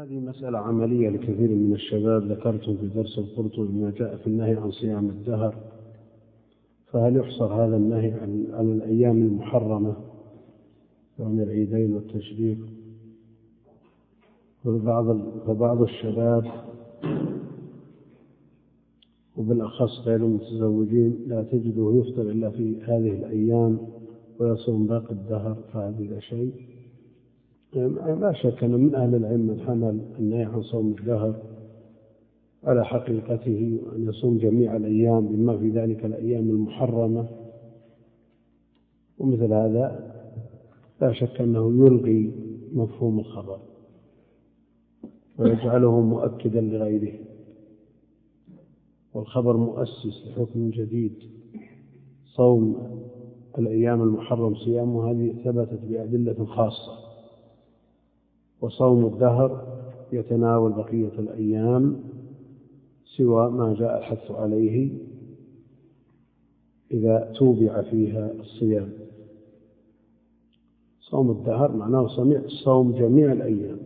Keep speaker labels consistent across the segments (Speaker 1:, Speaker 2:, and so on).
Speaker 1: هذه مسألة عملية لكثير من الشباب. ذكرتم في درس القرطبي ما جاء في النهي عن صيام الدهر، فهل يحصر هذا النهي على الأيام المحرمة يوم العيدين والتشريق؟ فبعض الشباب وبالأخص غير المتزوجين لا تجده يفطر إلا في هذه الأيام ويصوم باقي الدهر، فهذا شيء لا شك أن من أهل العلم من حمل النهي عن صوم الدهر على حقيقته، أن يصوم جميع الأيام بما في ذلك الأيام المحرمة، ومثل هذا لا شك أنه يلغي مفهوم الخبر ويجعله مؤكدا لغيره، والخبر مؤسس لحكم جديد. صوم الأيام المحرم صيامه هذه ثبتت بأدلة خاصة، وصوم الدهر يتناول بقية الأيام سوى ما جاء الحث عليه إذا توبع فيها الصيام. صوم الدهر معناه صوم جميع الأيام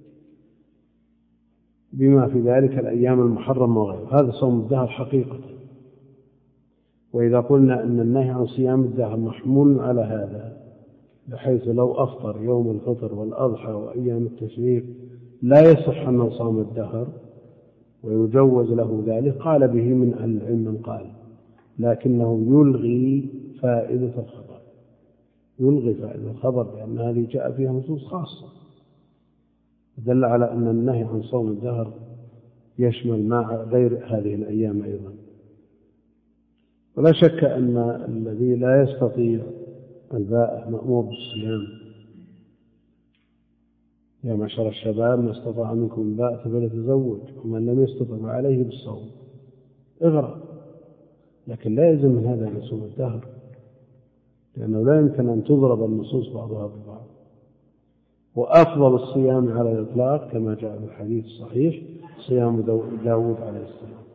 Speaker 1: بما في ذلك الأيام المحرمة وغيره، هذا صوم الدهر حقيقة. وإذا قلنا أن النهي عن صيام الدهر محمول على هذا، بحيث لو أفطر يوم الفطر والأضحى وأيام التشريق لا يصح أن صام الدهر ويجوز له ذلك، قال به من أهل العلم من قال، لكنه يلغي فائدة الخبر، يلغي فائدة الخبر لأن هذه جاء فيها نصوص خاصة دل على أن النهي عن صوم الدهر يشمل مع غير هذه الأيام أيضا. ولا شك أن الذي لا يستطيع البائع مأمور بالصيام. يا معشر الشباب من استطاع منكم الباءة فليتزوج، ومن لم يستطع عليه بالصوم اغرى، لكن لا يلزم من هذا أن يصوم الدهر، لأنه لا يمكن أن تضرب النصوص بعضها ببعض. وأفضل الصيام على الإطلاق كما جاء في الحديث الصحيح صيام داود عليه السلام.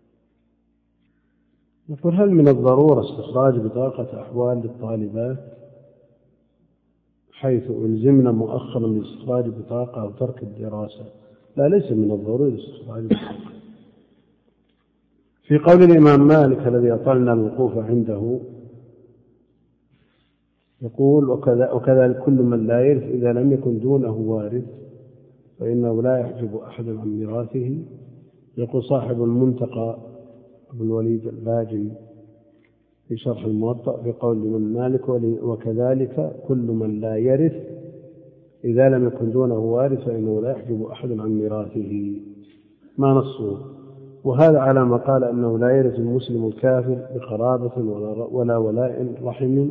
Speaker 1: نقول هل من الضرورة استخراج بطاقة أحوال للطالبات حيث ألزمنا مؤخرا باستخراج بطاقة أو ترك الدراسة؟ لا، ليس من الضروري استخراج بطاقة. في قول الإمام مالك الذي أطلنا الوقوف عنده يقول وكذلك كل من لا يرث إذا لم يكن دونه وارث فإنه لا يحجب أحد عن ميراثه. يقول صاحب المنتقى أبو الوليد الباجي في شرح الموطأ في قول الإمام مالك وكذلك كل من لا يرث إذا لم يكن دونه وارث فإنه لا يحجب أحد عن ميراثه، ما نصه؟ وهذا على ما قال أنه لا يرث المسلم الكافر بقرابة ولا ولاء رحم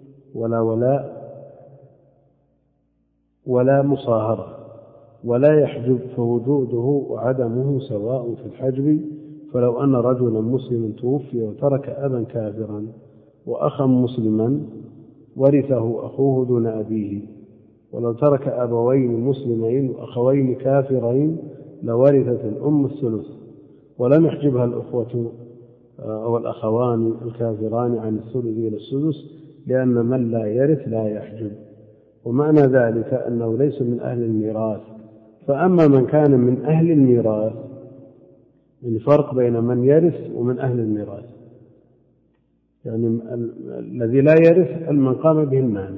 Speaker 1: ولا مصاهرة ولا يحجب، فوجوده وعدمه سواء في الحجب. فلو أن رجلا مسلما توفي وترك أبا كافرا وأخا مسلما ورثه أخوه دون أبيه، ولو ترك أبوين مسلمين وأخوين كافرين لورثت الأم الثلث، ولم يحجبها الأخوة أو الأخوان الكافران عن الثلث إلى السدس، لأن من لا يرث لا يحجب. ومعنى ذلك أنه ليس من أهل الميراث. فأما من كان من أهل الميراث، الفرق بين من يرث ومن أهل الميراث، يعني الذي لا يرث من قام به المانع،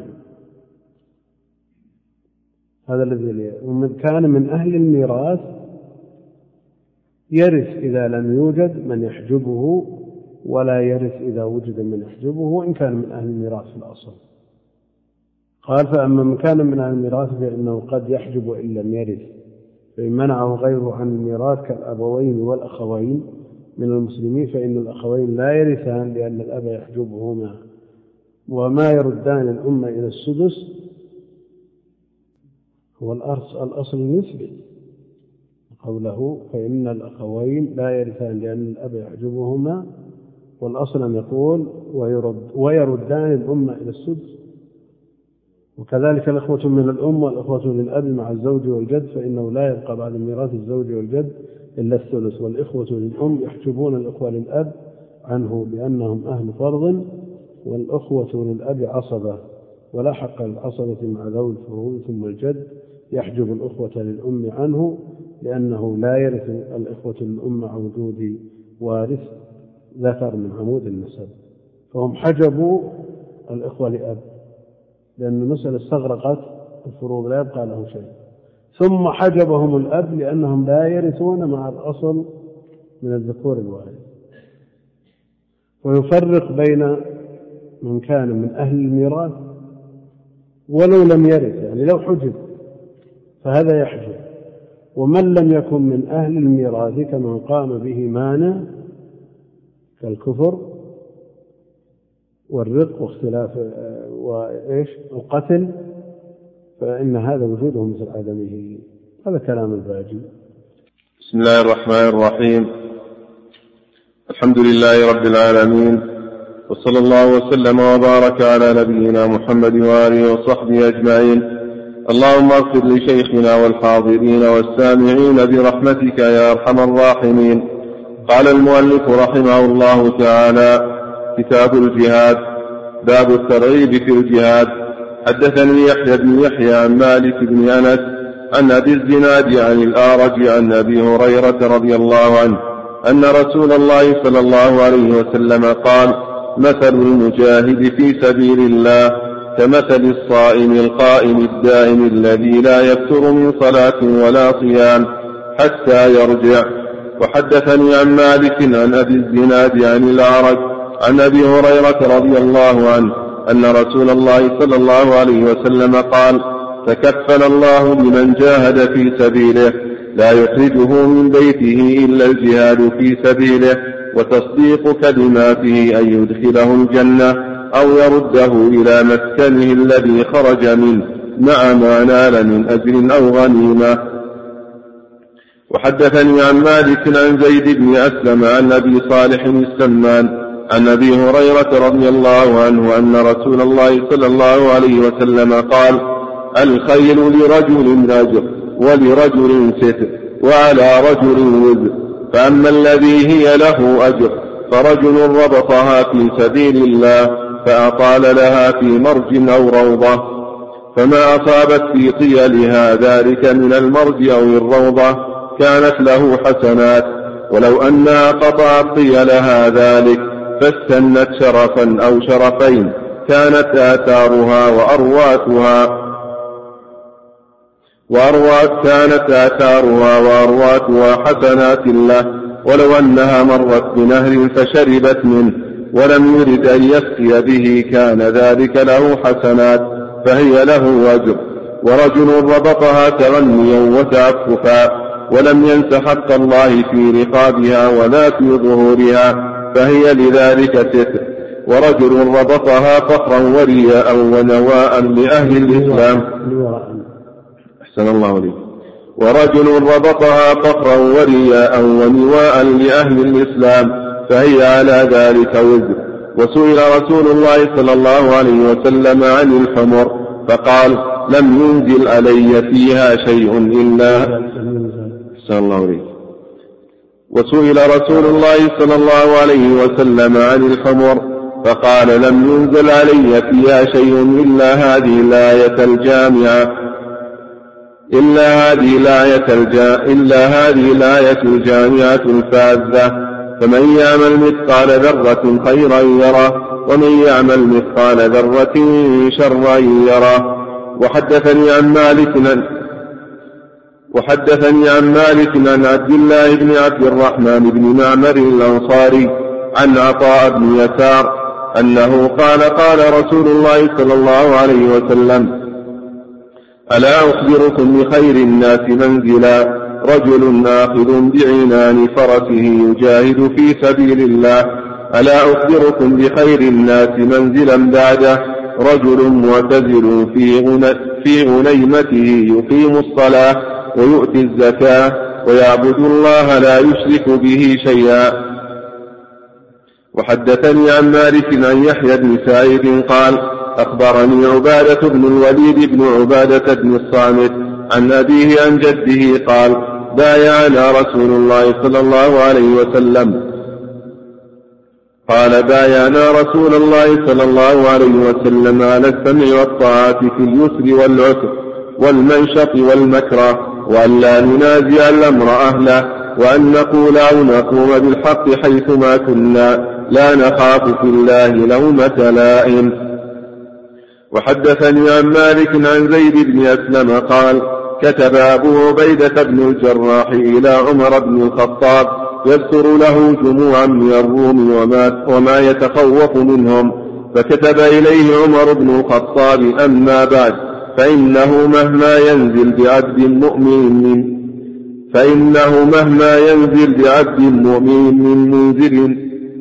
Speaker 1: هذا الذي ومن كان من أهل الميراث يرث إذا لم يوجد من يحجبه ولا يرث إذا وجد من يحجبه وإن كان من أهل الميراث في الأصل. قال فأما من كان من أهل الميراث فإنه قد يحجب إن لم يرث، فإن منعه غيره عن الميراث كالأبوين والأخوين من المسلمين فإن الأخوين لا يرثان لأن الأب يحجبهما، وما يردان الأمة إلى السدس هو الأصل المثبت قوله فإن الأخوين لا يرثان لأن الأب يحجبهما، والأصل أن يقول ويردان الأمة إلى السدس. وكذلك الأخوة من الأم والأخوة للأب مع الزوج والجد، فإنه لا يبقى بعد ميراث الزوج والجد إلا الثلث، والإخوة للأم يحجبون الإخوة للأب عنه لأنهم أهل فرض، والأخوة للأب عصبة ولا حق للعصبة مع ذوي الفروض، ثم الجد يحجب الأخوة للأم عنه، لأنه لا يرث الإخوة للأم مع وجود وارث ذكر من عمود النسب، فهم حجبوا الإخوة لأب، لأن المسألة استغرقت الفروض لا يبقى له شيء. ثم حجبهم الأب لأنهم لا يرثون مع الأصل من الذكور الوارث. ويفرق بين من كان من أهل الميراث ولو لم يرث، يعني لو حجب فهذا يحجب، ومن لم يكن من أهل الميراث كمن قام به مانع كالكفر والرق واختلاف القتل، فإن هذا وجوده مثل عدمه. هذا كلام الباجي.
Speaker 2: بسم الله الرحمن الرحيم. الحمد لله رب العالمين، وصلى الله وسلم وبارك على نبينا محمد وآله وصحبه أجمعين. اللهم اغفر لشيخنا والحاضرين والسامعين برحمتك يا أرحم الراحمين. قال المؤلف رحمه الله تعالى: كتاب الجهاد. باب الترغيب في الجهاد. حدثني يحيى بن يحيى عن مالك بن أنس عن أبي الزناد عن الأعرج عن أبي هريرة رضي الله عنه أن رسول الله صلى الله عليه وسلم قال: مثل المجاهد في سبيل الله كمثل الصائم القائم الدائم الذي لا يفتر من صلاة ولا صيام حتى يرجع. وحدثني عن مالك عن أبي الزناد عن الأعرج عن أبي هريرة رضي الله عنه أن رسول الله صلى الله عليه وسلم قال: تكفل الله لمن جاهد في سبيله لا يخرجه من بيته إلا الجهاد في سبيله وتصديق كلماته أن يدخله الجنة أو يرده إلى مسكنه الذي خرج منه مع ما نال من أجر أو غنيمة. وحدثني عن مالك عن زيد بن أسلم عن أبي صالح السمان عن أبي هريرة رضي الله عنه أن رسول الله صلى الله عليه وسلم قال: الخيل لرجل أجر ولرجل ستر وعلى رجل وزر، فأما الذي هي له أجر فرجل ربطها في سبيل الله فأطال لها في مرج أو روضة، فما أصابت في طيلها ذلك من المرج أو الروضة كانت له حسنات، ولو أنها قطعت طيلها ذلك فاستنت شرفا أو شرفين كانت آثارها وأرواتها حسنات له، ولو أنها مرت بنهر فشربت منه ولم يرد أن يسقي به كان ذلك له حسنات فهي له أجر. ورجل ربطها تغنيا وتعففا ولم ينس حق الله في رقابها ولا في ظهورها فهي لذلك ستر. ورجل ربطها فخرا ورياء ونواء لأهل الإسلام أحسن الله عليك. ورجل ربطها فخرا ورياء ونواء لأهل الإسلام فهي على ذلك وزر. وسئل رسول الله صلى الله عليه وسلم عن الحمر فقال: لم ينزل علي فيها شيء إلا أحسن الله عليك. وسئل رسول الله صلى الله عليه وسلم عن الحمر فقال: لم ينزل علي فيها شيء إلا هذه الآية الجامعة الفاذة: فمن يعمل مثقال ذرة خيرا يره ومن يعمل مثقال ذرة شرا يره. وحدثني عن مالك عن عبد الله بن عبد الرحمن بن معمر الأنصاري عن عطاء بن يسار أنه قال: قال رسول الله صلى الله عليه وسلم: ألا أخبركم بخير الناس منزلا رجل آخذ بعنان فرسه يجاهد في سبيل الله. ألا أخبركم بخير الناس منزلا بعده رجل معتزل في غنيمته يقيم الصلاة ويؤتي الزكاة ويعبد الله لا يشرك به شيئا. وحدثني عن مالك عن يحيى بن سعيد قال: أخبرني عبادة بن الوليد بن عبادة بن الصامت عن أبيه عن جده قال: بايعنا رسول الله صلى الله عليه وسلم على السمع والطاعة في اليسر والعسر والمنشط والمكره، وأن لا ننازع الأمر أهله، وأن نقول أو نقوم بالحق حيثما كنا، لا نخاف في الله لومة لائم. وحدثني عن مالك عن زيد بن أسلم قال: كتب أبو عبيدة بن الجراح إلى عمر بن الخطاب يذكر له جموعا من الروم وما يتخوف منهم، فكتب إليه عمر بن الخطاب: أما بعد، فإنه مهما ينزل بعبد مؤمن من منزل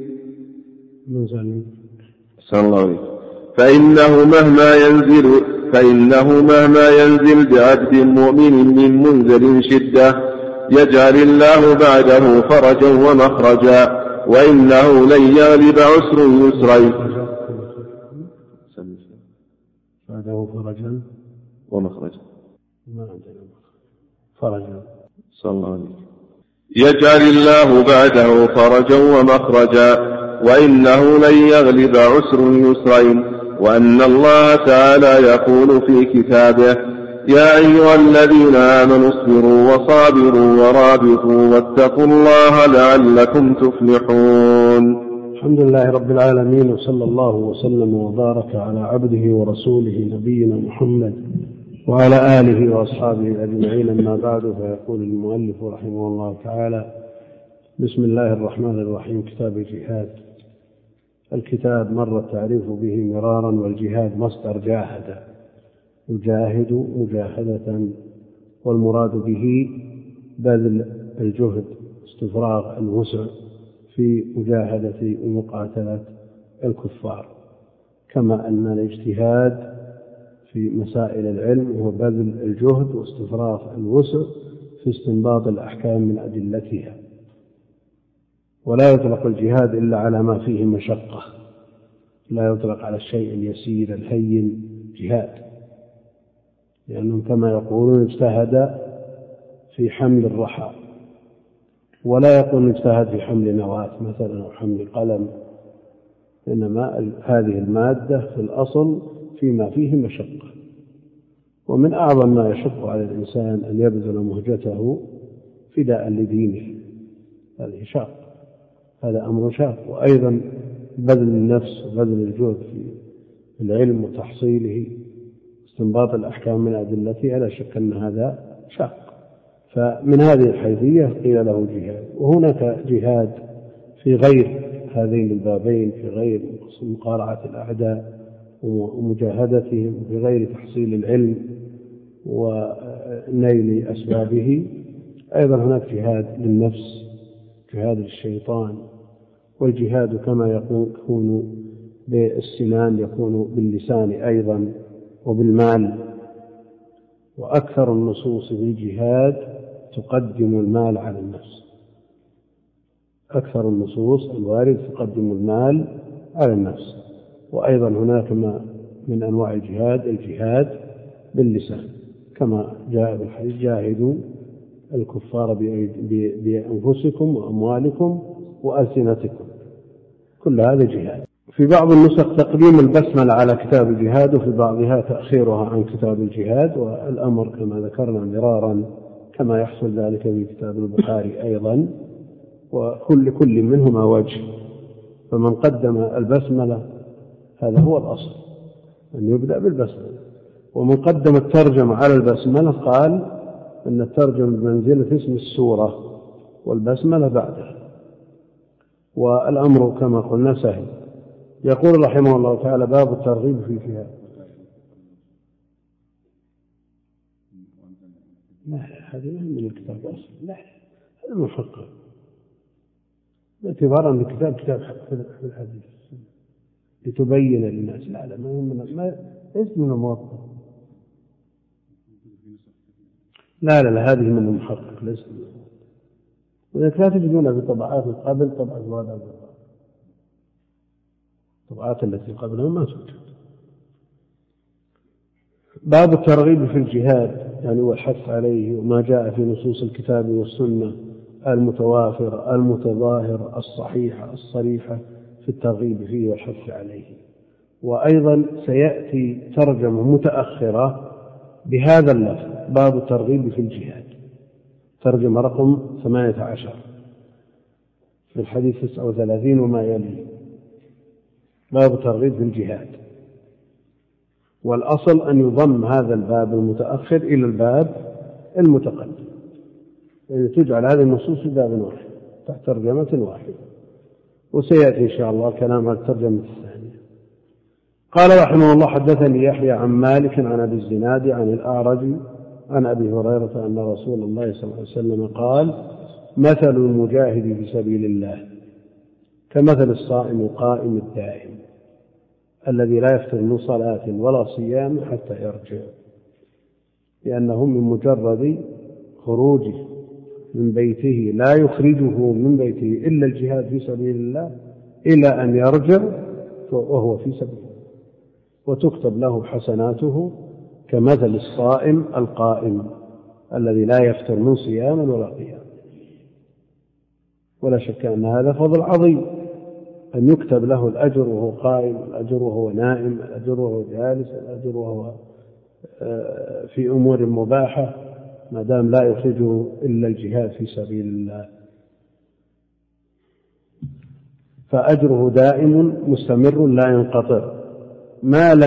Speaker 2: فإنه مهما ينزل بعبد مؤمن من منزل شدة يجعل الله بعده فرجا ومخرجا، وإنه لن يغلب عسر يسرين.
Speaker 1: بعده فرجا
Speaker 2: ومخرجا.
Speaker 1: فرجا.
Speaker 2: صلى الله عليه وسلم. يجعل الله بعده فرجا ومخرجا، وإنه لن يغلب عسر يسرين. وأن الله تعالى يقول في كتابه: يا أيها الذين آمنوا اصبروا وصابروا ورابطوا واتقوا الله لعلكم تفلحون.
Speaker 1: الحمد لله رب العالمين، وصلى الله وسلم وبارك على عبده ورسوله نبينا محمد وعلى آله وأصحابه أجمعين. أما بعد، فيقول المؤلف رحمه الله تعالى: بسم الله الرحمن الرحيم. كتاب الجهاد. الكتاب مر التعريف به مرارا، والجهاد مصدر جاهد، يجاهد مجاهدة، والمراد به بذل الجهد، استفراغ الوسع في مجاهدة ومقاتلة الكفار، كما أن الاجتهاد في مسائل العلم هو بذل الجهد واستفراغ الوسع في استنباط الأحكام من أدلتها. ولا يطلق الجهاد إلا على ما فيه مشقة، لا يطلق على الشيء اليسير الهين جهاد، لأنهم كما يقولون اجتهد في حمل الرحى، ولا يقول اجتهد في حمل نواة مثلا أو حمل قلم، إنما هذه المادة في الأصل فيما فيه مشقة. ومن أعظم ما يشق على الإنسان أن يبذل مهجته فداء لدينه، هذه شاق، هذا أمر شاق. وأيضا بذل النفس وبذل الجهد في العلم وتحصيله، استنباط الأحكام من أدلتها، لا شك أن هذا شاق. فمن هذه الحيثية قيل له جهاد. وهناك جهاد في غير هذين البابين، في غير مقارعة الأعداء ومجاهدتهم، وفي غير تحصيل العلم ونيل أسبابه. أيضا هناك جهاد للنفس، جهاد للشيطان. والجهاد كما يكون بالسنان يكون باللسان أيضا وبالمال. وأكثر النصوص في الجهاد تقدم المال على النفس، أكثر النصوص الوارد تقدم المال على النفس. وأيضا هناك من أنواع الجهاد باللسان، كما جاء بالحديث: جاهدوا الكفار بأنفسكم وأموالكم وألسنتكم. كل هذا جهاد. في بعض النسخ تقديم البسملة على كتاب الجهاد، وفي بعضها تأخيرها عن كتاب الجهاد، والأمر كما ذكرنا مرارا كما يحصل ذلك في كتاب البخاري أيضا. وكل منهما وجه، فمن قدم البسملة هذا هو الأصل، أن يبدأ بالبسملة. ومن قدم الترجمة على البسملة قال أن الترجمة بمنزلة اسم السورة والبسملة بعدها، والأمر كما قلنا سهل. يقول رحمه الله تعالى: باب الترغيب في الجهاد. لا، هذه من الكتاب أصلا، لا، هذا محقق باعتبار أن الكتاب كتاب في الحديث لتبين للناس. لا، ما ليس من الموطن. لا، هذه من المحقق، ليس من الموطن. وإذا لا تجدونها في طبعات قبل طبعة الوضع، الطبعات التي قبلها ما توجد. باب الترغيب في الجهاد، يعني والحث عليه، وما جاء في نصوص الكتاب والسنة المتوافرة المتظاهرة الصحيحة الصريحة في الترغيب فيه والحث عليه. وأيضا سيأتي ترجمة متأخرة بهذا اللفظ: باب الترغيب في الجهاد، ترجمة رقم 18 في الحديث 39 وما يليه، باب الترغيب في الجهاد. والأصل أن يضم هذا الباب المتأخر إلى الباب المتقدم، يعني تجعل هذه النصوص في باب واحد تحت ترجمة واحدة، وسيأتي إن شاء الله كلام على الترجمة الثانية. قال رحمه الله: حدثني يحيى عن مالك عن أبي الزناد عن الأعرج عن أبي هريرة أن رسول الله صلى الله عليه وسلم قال: مثل المجاهد في سبيل الله كمثل الصائم القائم الدائم الذي لا يفتر من صلاة ولا صيام حتى يرجع، لأنه من مجرد خروجه من بيته لا يخرجه من بيته إلا الجهاد في سبيل الله إلى أن يرجع وهو في سبيل الله، وتكتب له حسناته كمثل الصائم القائم الذي لا يفتر من صيام ولا قيام. ولا شك أن هذا فضل عظيم، أن يكتب له الأجر وهو قائم، الأجر وهو نائم، الأجر وهو جالس، الأجر وهو في أمور مباحة، ما دام لا يخرجه إلا الجهاد في سبيل الله، فأجره دائم مستمر لا ينقطع ما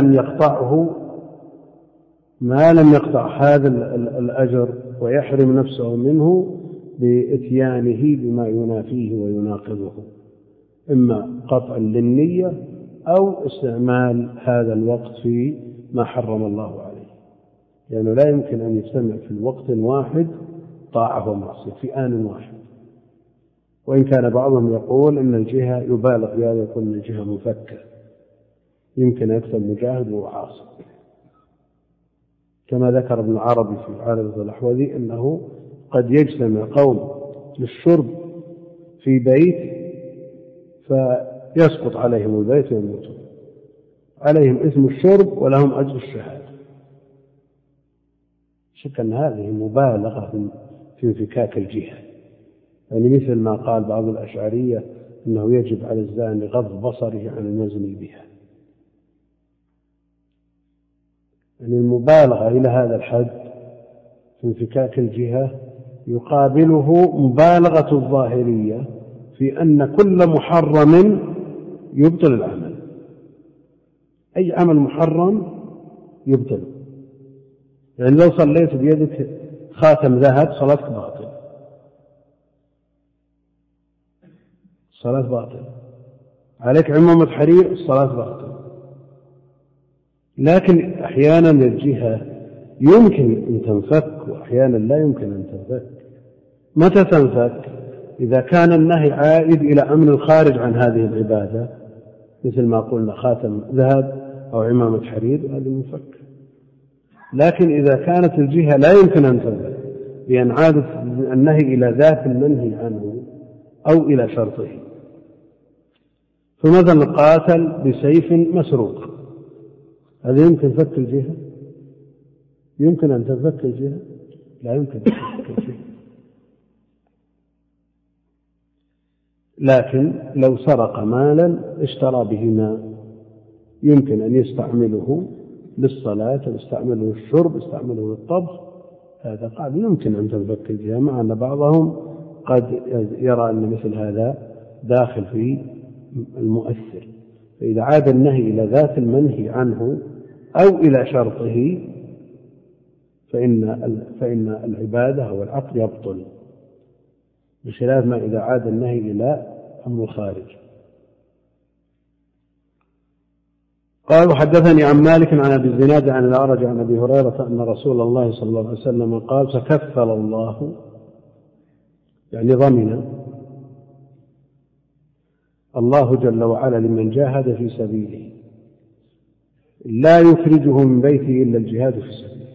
Speaker 1: لم يقطع هذا الأجر ويحرم نفسه منه بإتيانه بما ينافيه ويناقضه، إما قطع للنية أو استعمال هذا الوقت في ما حرم الله عليه، لأنه لا يمكن أن يجتمع في الوقت واحد طاعة ومعصية في آن واحد. وإن كان بعضهم يقول إن الجهة يبالغ في هذا، يكون من الجهة مفكة، يمكن يكتب مجاهد وعاصي، كما ذكر ابن عربي في عارض الأحوذي أنه قد يجتمع قوم للشرب في بيت فيسقط عليهم البيت ويموتون، عليهم إثم الشرب ولهم أجر الشهادة. شك أن هذه مبالغة في انفكاك الجهة، يعني مثل ما قال بعض الأشعرية أنه يجب على الزاني غض بصره عن المزني بها، يعني المبالغة إلى هذا الحد في انفكاك الجهة يقابله مبالغة الظاهرية في أن كل محرم يبطل العمل، أي عمل محرم يبطل. يعني لو صليت بيدك خاتم ذهب صلاتك باطل، الصلاة باطل، عليك عمامة حرير الصلاة باطل. لكن أحيانا الجهة يمكن أن تنفك وأحيانا لا يمكن أن تنفك. متى تنفك؟ إذا كان النهي عائد إلى أمر خارج عن هذه العبادة، مثل ما قلنا خاتم ذهب أو عمامة حرير، هذا منفك. لكن إذا كانت الجهة لا يمكن أن تنفك لأن عادت النهي إلى ذات المنهي عنه أو إلى شرطه، فمثلا قاتل بسيف مسروق، هذا يمكن فك الجهة؟ يمكن أن تنفك الجهة؟ لا يمكن أن تنفك الجهة. لكن لو سرق مالا اشترى به ماء يمكن أن يستعمله للصلاة، يستعمله للشرب، يستعمله للطبخ، هذا قال يمكن أن تنفك الجهة، مع أن بعضهم قد يرى أن مثل هذا داخل في المؤثر. فإذا عاد النهي إلى ذات المنهي عنه أو إلى شرطه فإن العبادة والعقد يبطل، بخلاف ما إذا عاد النهي إلى أمر خارج. قال: وحدثني عن مالك عن أبي الزناد عن الأعرج عن أبي هريرة أن رسول الله صلى الله عليه وسلم قال: فكفل الله، يعني ضمن الله جل وعلا لمن جاهد في سبيله لا يخرجه من بيته إلا الجهاد في سبيله،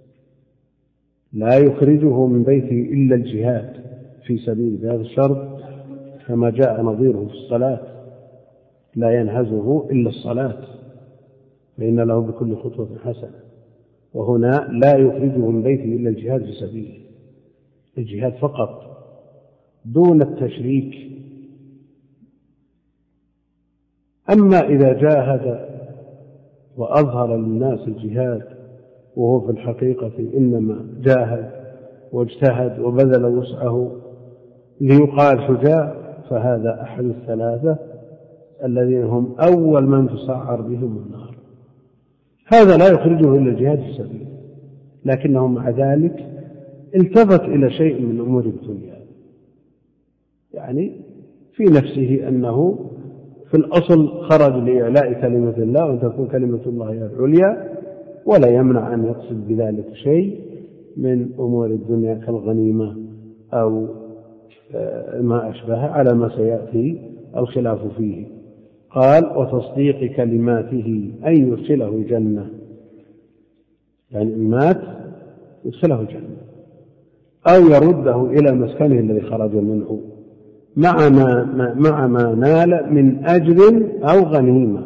Speaker 1: لا يخرجه من بيته إلا الجهاد في سبيله، بهذا الشرط كما جاء نظيره في الصلاة: لا ينهزه إلا الصلاة فإن له بكل خطوة حسنة. وهنا لا يخرجه من بيته إلا الجهاد في سبيله، الجهاد فقط دون التشريك. أما إذا جاهد وأظهر للناس الجهاد وهو في الحقيقة إنما جاهد واجتهد وبذل وسعه ليقال شجاع، فهذا أحد الثلاثة الذين هم أول من تسعر بهم النار. هذا لا يخرجه إلى الجهاد في سبيله، لكنه مع ذلك التفت إلى شيء من أمور الدنيا، يعني في نفسه أنه في الأصل خرج لإعلاء كلمة الله وأن تكون كلمة الله هي العليا، ولا يمنع أن يقصد بذلك شيء من أمور الدنيا كالغنيمة أو ما أشبه، على ما سيأتي الخلاف فيه. قال: وتصديق كلماته أن يدخله الجنة، يعني إن مات يدخله الجنة، أو يرده إلى مسكنه الذي خرج منه مع ما نال من أجر أو غنيمة.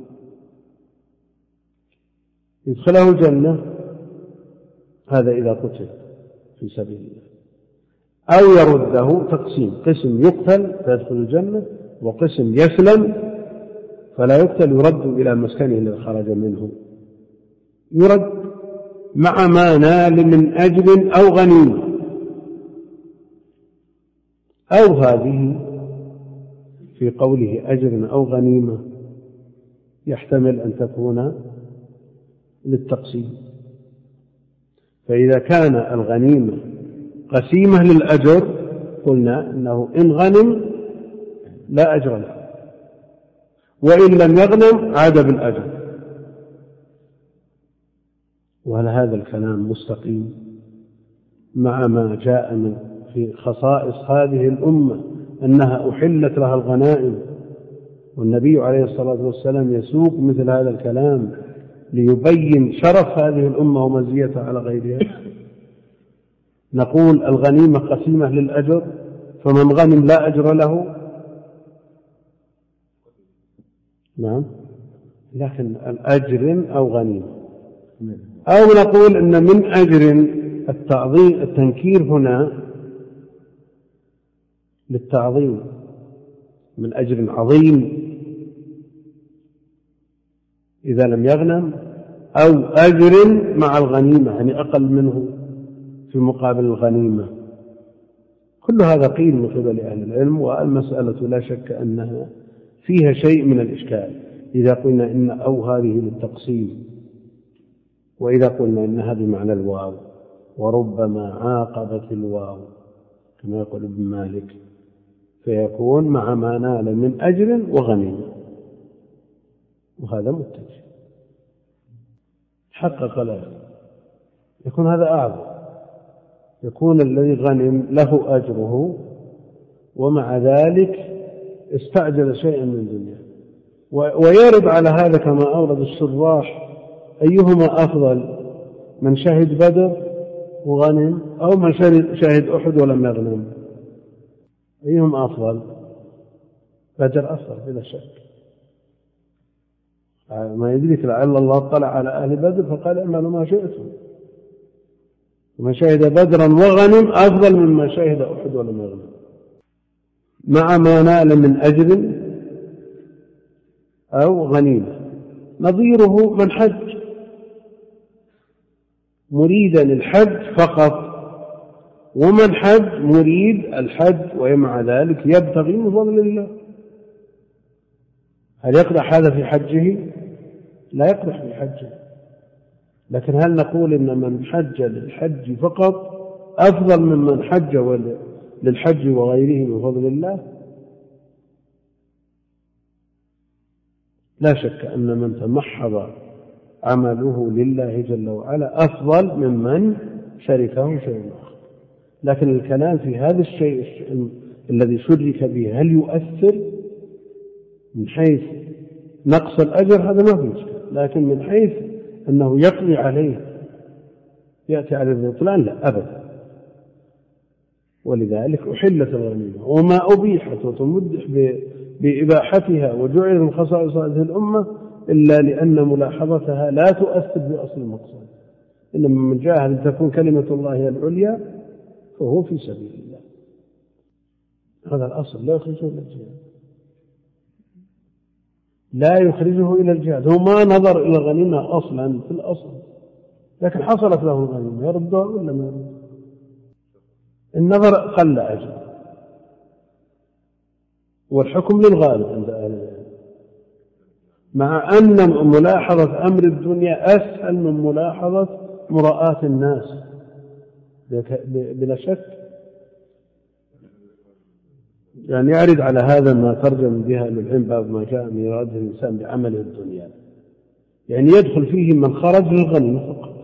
Speaker 1: يدخله الجنة هذا إذا قتل في سبيل الله، أو يرده تقسيم: قسم يقتل فيدخل الجنة، وقسم يسلم فلا يقتل يرد إلى مسكنه الذي خرج منه، يرد مع ما نال من أجر أو غنيمة. أو هذه في قوله أجر أو غنيمة يحتمل أن تكون للتقسيم، فإذا كان الغنيمة قسيمة للأجر قلنا إنه إن غنم لا أجر له، وإن لم يغنم عاد بالأجر. وهل هذا الكلام مستقيم مع ما جاء من في خصائص هذه الأمة أنها أحلت لها الغنائم، والنبي عليه الصلاة والسلام يسوق مثل هذا الكلام ليبين شرف هذه الأمة ومزيتها على غيرها؟ نقول الغنيمة قسيمة للأجر، فمن غنم لا أجر له. نعم، لكن الأجر أو غنيمة. أو نقول إن من أجر التعظيم، التنكير هنا للتعظيم، من أجر عظيم إذا لم يغنم، أو أجر مع الغنيمة يعني أقل منه في مقابل الغنيمة. كل هذا قيل من قبل أهل العلم، والمسألة لا شك أنها فيها شيء من الإشكال إذا قلنا إن أو هذه للتقسيم، وإذا قلنا إنها بمعنى الواو، وربما عاقبت الواو كما يقول ابن مالك، فيكون مع ما نال من أجر وغنيمة، وهذا متجه حقق له، يكون هذا أعظم، يكون الذي غنم له أجره ومع ذلك استعجل شيئا من الدنيا. ويرد على هذا كما أورد الشراح: أيهما أفضل، من شهد بدر وغنم أو من شهد أحد ولم يغنم؟ أيهم أفضل؟ بدر أفضل بلا شك. ما يدريك لعل الله اطلع على أهل بدر فقال: اعملوا ما شئتم. ومن شهد بدرا وغنم أفضل مما شهد أحد ولم يغنم، مع ما نال من أجر أو غنيمة. نظيره من حج مريدا الحج فقط، ومن حج مريد الحج ومع ذلك يبتغي من فضل الله. هل يقدح هذا في حجه؟ لا يقدح في حجه، لكن هل نقول إن من حج للحج فقط أفضل ممن حج للحج وغيره من فضل الله؟ لا شك أن من تمحض عمله لله جل وعلا أفضل ممن شركه شيء آخر. لكن الكلام في هذا الشيء الذي شرك به هل يؤثر من حيث نقص الأجر؟ هذا ما في إشكال، لكن من حيث أنه يقضي عليه يأتي على البطلان لا أبدا. ولذلك أحلت الغنيمة وما أبيحت وتمدح بإباحتها وجعل من خصائص هذه الأمة إلا لأن ملاحظتها لا تؤثر بأصل المقصود. إنما من جاهد أن تكون كلمة الله هي العليا فهو في سبيل الله، هذا الأصل لا يخرجه إلى الجهاد، لا يخرجه إلى الجهاد. هو ما نظر إلى الغنيمة أصلا في الأصل، لكن حصلت له الغنيمة يردها ولا ما يرد؟ النظر قل أجل، والحكم للغالب عند أهل العلم، مع أن ملاحظة أمر الدنيا أسهل من ملاحظة مراءاة الناس بلا شك. يعني يعرض على هذا ما ترجم بها العلم باب ما جاء من إرادة الإنسان بعمله الدنيا، يعني يدخل فيه من خرج للغنيمة فقط،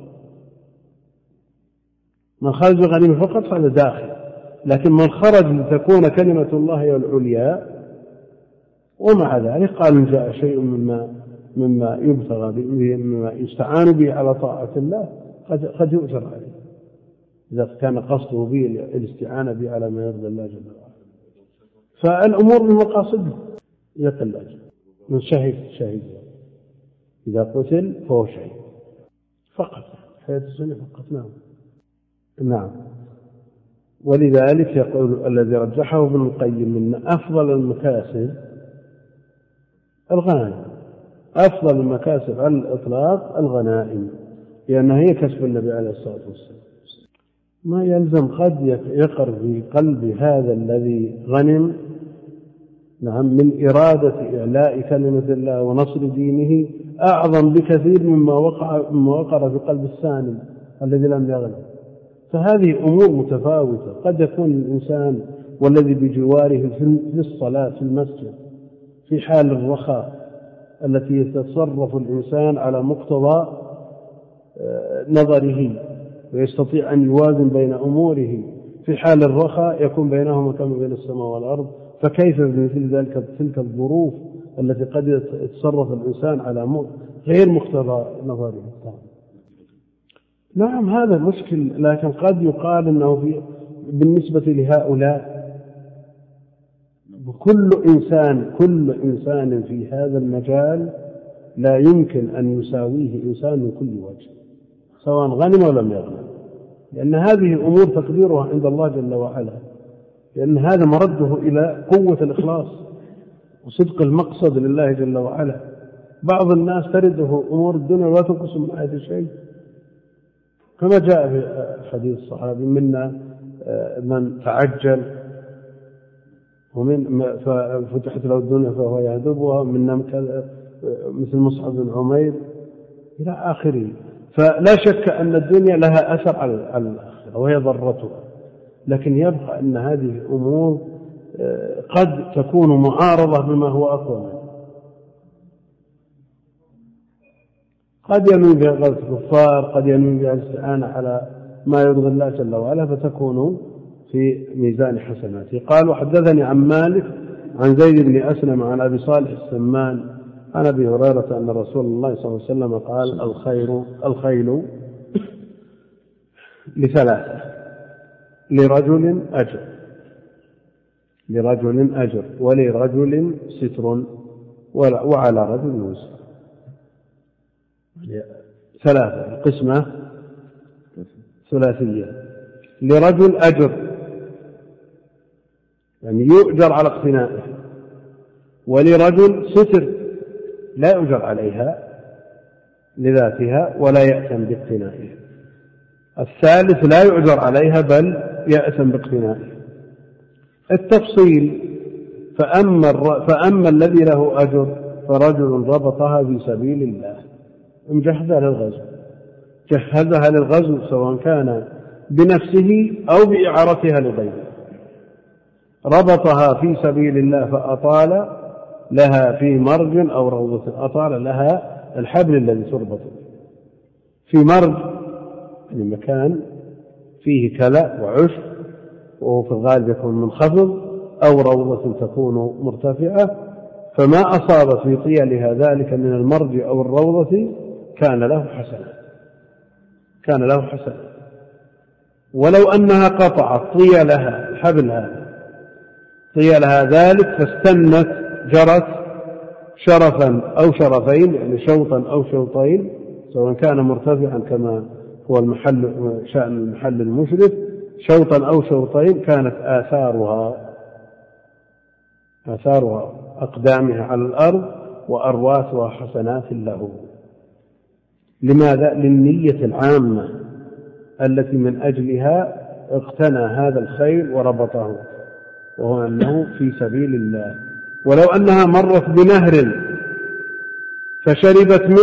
Speaker 1: من خرج للغنيمة فقط فهذا داخل، لكن من خرج لتكون كلمة الله هي العليا، ومع ذلك قال جاء شيء مما يبتغى به، مما يستعان به على طاعة الله قد يؤجر عليه إذا كان قصده به الاستعانة به على ما يرضي الله جل وعلا. فالأمور من مقاصده يقل أجر. من شهيد إذا قتل فهو شهيد فقط، حياة السنة فقط. نعم. ولذلك يقول الذي رجحه ابن القيم من أفضل المكاسب الغنائم، أفضل المكاسب على الإطلاق الغنائم، لأنها هي كسب النبي عليه الصلاة والسلام. ما يلزم قد يقر في قلب هذا الذي غنم نعم من إرادة إعلاء كلمة الله ونصر دينه أعظم بكثير مما وقر في قلب الثاني الذي لم يغنم. فهذه أمور متفاوتة. قد يكون الإنسان والذي بجواره في الصلاة في المسجد في حال الرخاء التي يتصرف الإنسان على مقتضى نظره ويستطيع أن يوازن بين أموره، في حال الرخاء يكون بينهما كما بين السماء والأرض، فكيف بمثل ذلك تلك الظروف التي قد يتصرف الإنسان على غير مقتضى نظره؟ نعم هذا مشكل، لكن قد يقال أنه بالنسبة لهؤلاء كل إنسان في هذا المجال لا يمكن أن يساويه إنسان من كل وجه سواء غنم أو لم يغنم، لأن هذه أمور تقديرها عند الله جل وعلا، لأن هذا مرده إلى قوة الإخلاص وصدق المقصد لله جل وعلا. بعض الناس ترده أمور الدنيا ولا تنقص من هذا الشيء، كما جاء في حديث الصحابي منا من تعجل ومن فتحت له الدنيا فهو يهدبها، منا مثل مصعب بن عمير إلى آخره. فلا شك أن الدنيا لها أثر على الآخرة وهي ضرتها، لكن يبقى أن هذه الأمور قد تكون معارضة بما هو أقوى منه. قد ينوي بها غلط الكفار، قد ينوي بها الاستعانة على ما يرضي الله جل وعلا، فتكون في ميزان حسناته. قال وحدثني عن مالك عن زيد بن أسلم عن أبي صالح السمان عن أبي هريرة أن رسول الله صلى الله عليه وسلم قال الخيل لثلاثة: لرجل أجر ولرجل ستر وعلى رجل وزر. ثلاثة، القسمة ثلاثية. لرجل أجر يعني يؤجر على اقتنائه، ولرجل ستر لا يؤجر عليها لذاتها ولا يأثم باقتنائها. الثالث لا يؤجر عليها بل يأثم باقتنائها. التفصيل: فأما الذي له أجر فرجل ربطها في سبيل الله، جهزها للغزو سواء كان بنفسه أو بإعارتها لغيره، ربطها في سبيل الله فأطال لها في مرج أو روضة، أطال لها الحبل الذي تربط في مرج يعني مكان فيه كلأ وعشب وهو في الغالب يكون منخفض، أو روضة تكون مرتفعة، فما أصاب في طيلها ذلك من المرج أو الروضة كان له حسنة. ولو أنها قطعت طيلها الحبل هذا طيلها ذلك فاستنت جرت شرفا أو شرفين، يعني شوطا أو شوطين، سواء كان مرتفعا كما هو شأن المحل المشرف، شوطا أو شوطين، كانت آثارها أقدامها على الأرض وأرواثها حسنات له. لماذا؟ للنية العامة التي من أجلها اقتنى هذا الخيل وربطه، وهو أنه في سبيل الله. ولو أنها مرت بنهر فشربت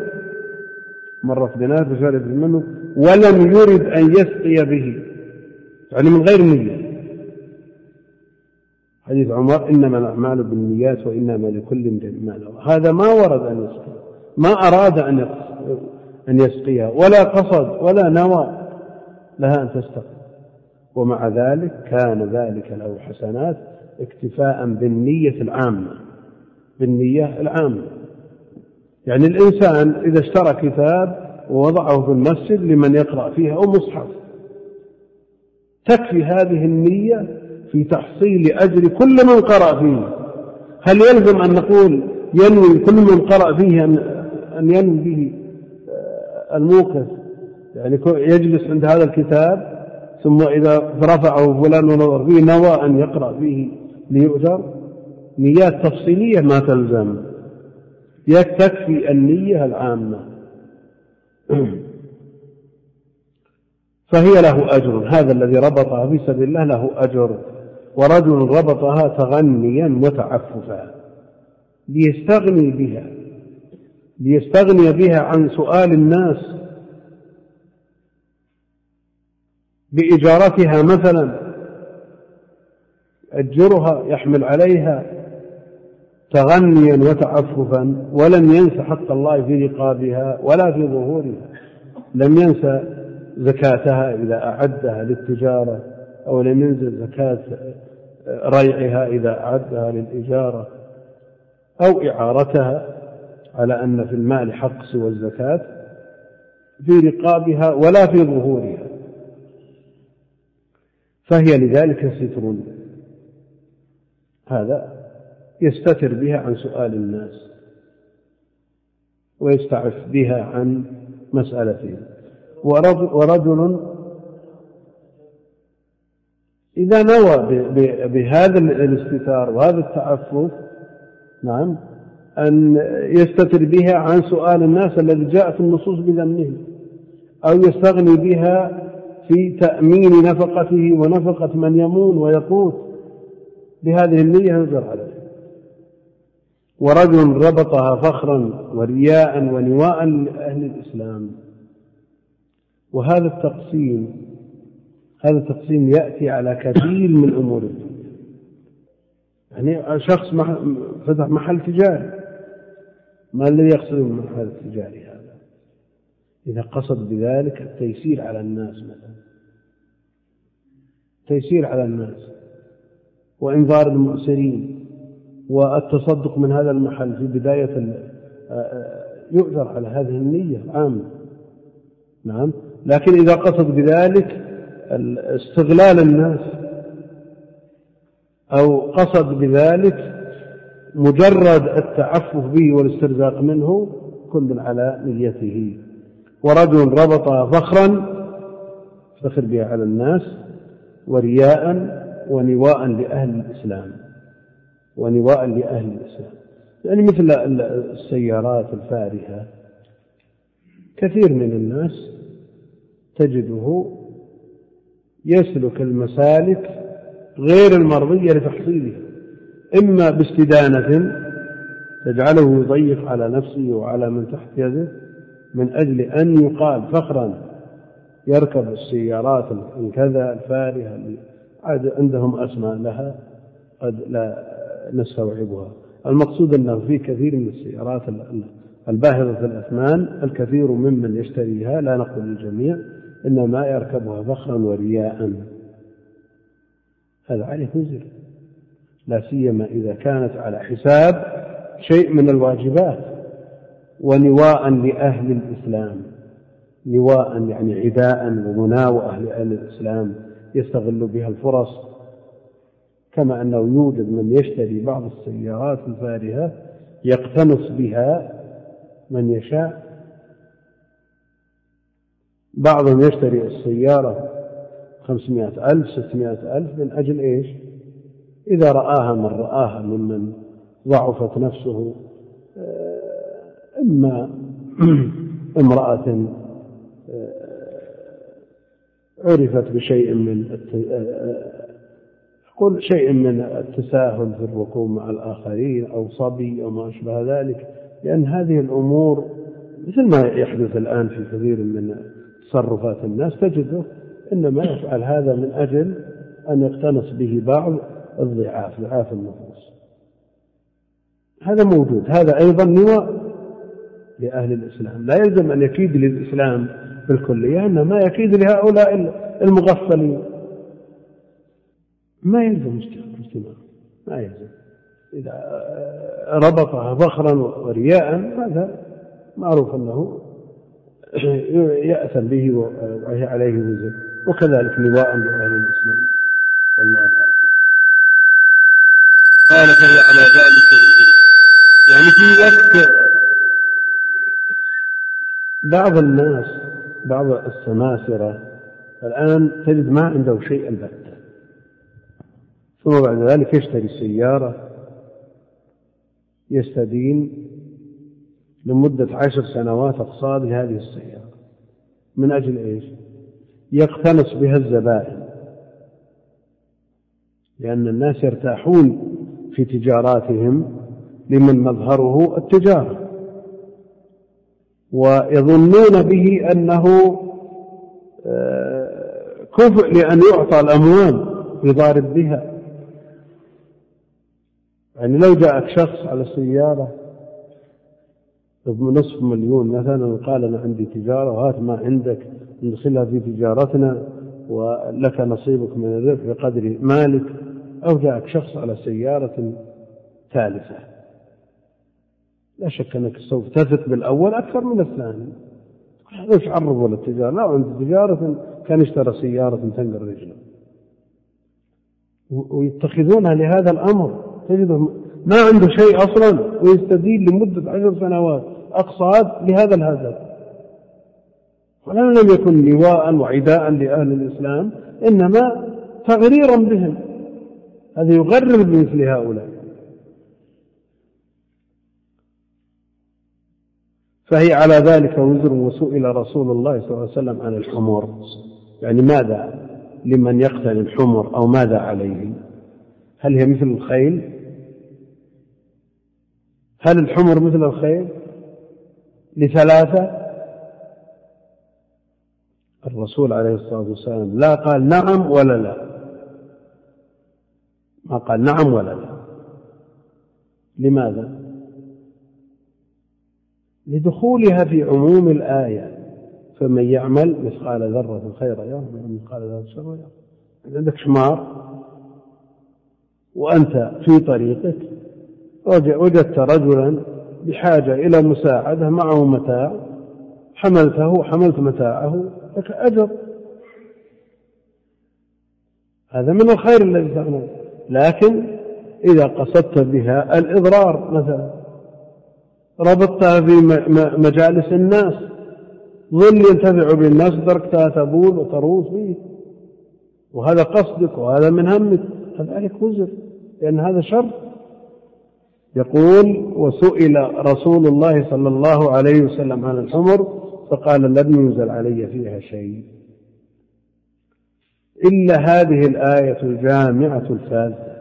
Speaker 1: منه ولم يرد أن يسقي به، يعني من غير نية. حديث عمر: إنما الأعمال بالنيات وإنما لكل امرئ ما نوى. هذا ما ورد أن يسقي، ما أراد أن يسقيها، ولا قصد ولا نوى لها أن تستقي، ومع ذلك كان ذلك له حسنات اكتفاء بالنية العامة. يعني الإنسان إذا اشترى كتاب ووضعه في المسجد لمن يقرأ فيه أو مصحف، تكفي هذه النية في تحصيل أجر كل من قرأ فيه. هل يلزم أن نقول ينوي كل من قرأ فيه أن ينوي به الموقف؟ يعني يجلس عند هذا الكتاب ثم إذا رفعه فلان ونظر فيه نوى أن يقرأ فيه ليؤجر؟ نيات تفصيلية ما تلزم، يكفي النية العامة. فهي له أجر، هذا الذي ربطها في سبيل الله له أجر. ورجل ربطها تغنيا وتعففا ليستغني بها عن سؤال الناس بإجارتها، مثلا أجرها يحمل عليها تغنيا وتعففا، ولم ينس حق الله في رقابها ولا في ظهورها. لم ينسى زكاتها إذا أعدها للتجارة، أو لم ينزل زكاة ريعها إذا أعدها للإجارة، أو إعارتها، على أن في المال حق سوى الزكاة في رقابها ولا في ظهورها، فهي لذلك ستر. هذا يستتر بها عن سؤال الناس ويستعف بها عن مسألتهم. ورجل إذا نوى بهذا الاستتار وهذا التعفف، نعم، أن يستتر بها عن سؤال الناس الذي جاءت النصوص بذمه، أو يستغني بها في تأمين نفقته ونفقة من يمون ويقوت، بهذه النية يجر عليه. ورجل ربطها فخرا ورياء ونواء لأهل الإسلام. وهذا التقسيم يأتي على كثير من أمور الدنيا. يعني شخص فتح محل تجاري، ما الذي يقصد من المحل التجاري هذا؟ إذا قصد بذلك التيسير على الناس، مثلا تيسير على الناس وإنذار المؤسرين والتصدق من هذا المحل في بداية، يؤجر على هذه النية العامة. نعم. لكن إذا قصد بذلك استغلال الناس، أو قصد بذلك مجرد التعفف به والاسترزاق منه، كل على نيته. ورجل ربطها فخرا، فخر بها على الناس، ورياء ونواء لأهل الإسلام، يعني مثل السيارات الفارهة، كثير من الناس تجده يسلك المسالك غير المرضية لتحصيله، إما باستدانة تجعله يضيق على نفسه وعلى من تحت يده، من أجل أن يقال فخرا يركب السيارات الكذا الفارهة اللي عندهم أسماء لها قد لا نستوعبها. المقصود أنه في كثير من السيارات الباهظة الأثمان الكثير ممن يشتريها، لا نقول الجميع، إنما يركبها فخرا ورياء. هذا عليه وزر، لا سيما إذا كانت على حساب شيء من الواجبات. ونواء لأهل الإسلام، نواء يعني عداء ومناوئة لأهل الإسلام يستغل بها الفرص، كما أنه يوجد من يشتري بعض السيارات الفارهة يقتنص بها من يشاء. بعضهم يشتري السيارة 500,000 600,000 من أجل إيش؟ إذا رآها من رآها ممن ضعفت نفسه، إما امرأة عرفت بشيء من التساهل في الركوب مع الآخرين أو صبي أو ما أشبه ذلك، لأن هذه الأمور مثل ما يحدث الآن في كثير من تصرفات الناس تجده إنما يفعل هذا من أجل أن يقتنص به بعض ضعاف النفوس. هذا موجود، هذا أيضا نوى لأهل الإسلام، لا يلزم أن يكيد للإسلام بالكلية، إنما يكيد لهؤلاء المغفلين، ما يلزم اجتماع، ما يلزم. إذا ربطها فخرا ورياء هذا معروف أنه يأثم به وعليه وزر، وكذلك نواء لأهل الإسلام. والله تعالى
Speaker 2: قال فهي على ذلك يعني في وقت
Speaker 1: بعض الناس، بعض السماسرة الآن تجد ما عنده شيء البتة، ثم بعد ذلك يشتري سيارة يستدين لمدة 10 سنوات أقساط لهذه السيارة، من أجل إيش؟ يقتنص بها الزبائن، لأن الناس يرتاحون في تجاراتهم لمن مظهره التجارة، ويظنون به أنه كفء لأن يعطى الأموال يضارب بها. يعني لو جاءك شخص على سيارة بنصف مليون مثلا وقال أنا عندي تجارة وهات ما عندك ندخلها في تجارتنا ولك نصيبك من الربح بقدر مالك، أو جاءك شخص على سيارة ثالثة، لا شك أنك سوف تثق بالأول أكثر من الثاني. ليش عرضوا للتجارة؟ لا، عند تجارة كان يشترى سيارة تنقل رجله، ويتخذونها لهذا الأمر. تجده ما عنده شيء أصلا ويستدين لمدة 10 سنوات أقساط لهذا الهدف، ولم يكن لواء وعداء لأهل الإسلام، إنما تغريرا بهم. هذا يغرر بمثل هؤلاء. فهي على ذلك وزر. وسئل رسول الله صلى الله عليه وسلم عن الحمر، يعني ماذا لمن يقتل الحمر أو ماذا عليه؟ هل هي مثل الخيل؟ هل الحمر مثل الخيل ل3؟ الرسول عليه الصلاة والسلام لا قال نعم ولا لا، ما قال نعم ولا لا. لماذا؟ لدخولها في عموم الآية. فمن يعمل مثقال ذرة خيرا يره ومن مثقال ذرة شرا يره. عندك حمار وأنت في طريقك وجدت رجلا بحاجة إلى مساعدة معه متاع، حملت متاعه لك أجر، هذا من الخير الذي تعمل. لكن إذا قصدت بها الإضرار مثلا، ربطتها في مجالس الناس، ظل ينتفع بالناس، تركتها تبول وتروس به، وهذا قصدك وهذا من همك، هذا عليك وزر، لأن هذا شر. يقول وسئل رسول الله صلى الله عليه وسلم عن الحمر فقال لم ينزل علي فيها شيء إلا هذه الآية الجامعة الفاذة.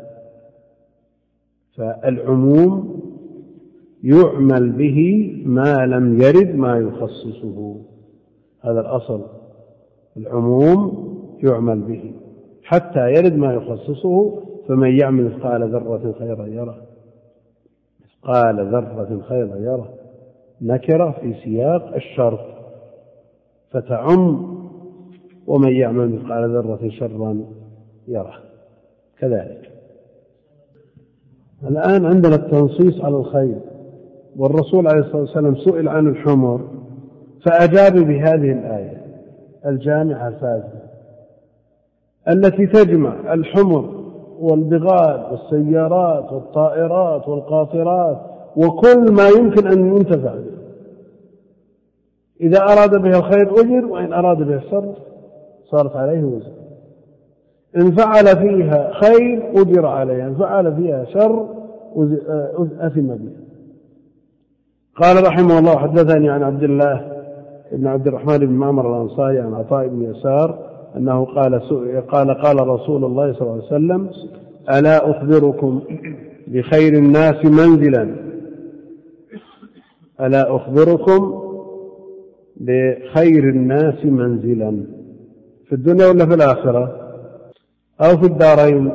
Speaker 1: فالعموم يعمل به ما لم يرد ما يخصصه، هذا الأصل. العموم يعمل به حتى يرد ما يخصصه. فمن يعمل مثقال ذرة خيرا يره، مثقال ذرة خيرا يره نكرة في سياق الشرط فتعم، ومن يعمل مثقال ذرة شرا يره كذلك. الآن عندنا التنصيص على الخير، والرسول عليه الصلاة والسلام سئل عن الحمر فأجاب بهذه الآية الجامعة الفاذة التي تجمع الحمر والبغال والسيارات والطائرات والقاطرات وكل ما يمكن أن ينتفع به. إذا أراد بها الخير أجر، وإن أراد بها الشر صارت عليه وزر. إن فعل فيها خير أجر عليها، إن فعل فيها شر أثم بها. قال رحمه الله حدثني عن عبد الله بن عبد الرحمن بن معمر الأنصاري عن عطاء بن يسار أنه قال رسول الله صلى الله عليه وسلم: ألا أخبركم بخير الناس منزلا، ألا أخبركم بخير الناس منزلا، في الدنيا ولا في الآخرة أو في الدارين؟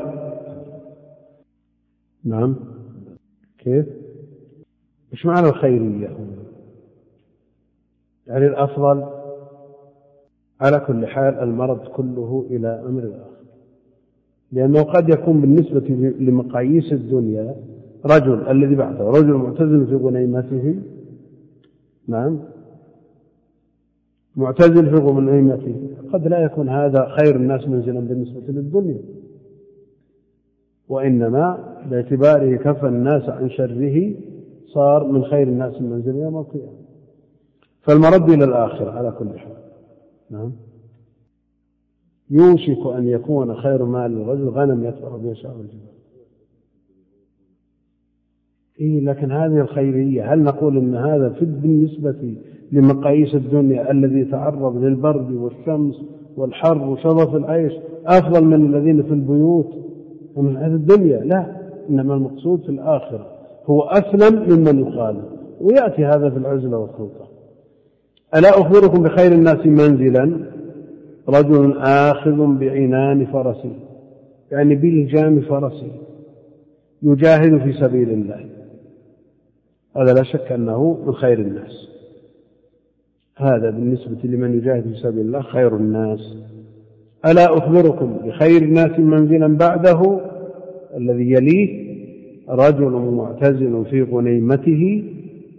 Speaker 1: نعم. كيف؟ إيش معنى الخيرية؟ يعني الأفضل. على كل حال المرض كله إلى أمر الآخر، لأنه قد يكون بالنسبة لمقاييس الدنيا رجل الذي بعده رجل معتزل في غنيمته، نعم، معتزل في غنيمته، قد لا يكون هذا خير الناس منزلا بالنسبة للدنيا، وإنما باعتباره كف الناس عن شره صار من خير الناس منزلا يوم القيامة. فالمرد إلى الآخرة على كل حال. نعم. يوشك أن يكون خير مال الرجل غنم يتبع به شعب الجبال. لكن هذه الخيرية، هل نقول أن هذا بالنسبة لمقاييس الدنيا الذي تعرض للبرد والشمس والحر وشظف العيش أفضل من الذين في البيوت ومن هذه الدنيا؟ لا، إنما المقصود في الآخرة هو أسلم ممن يخالف، ويأتي هذا في العزلة والخلطة. ألا أخبركم بخير الناس منزلا رجل آخذ بعنان فرسه، يعني بلجام فرسه، يجاهد في سبيل الله، هذا لا شك أنه من خير الناس. هذا بالنسبة لمن يجاهد في سبيل الله خير الناس. ألا أخبركم بخير الناس منزلا بعده الذي يليه رجل معتزل في غنيمته،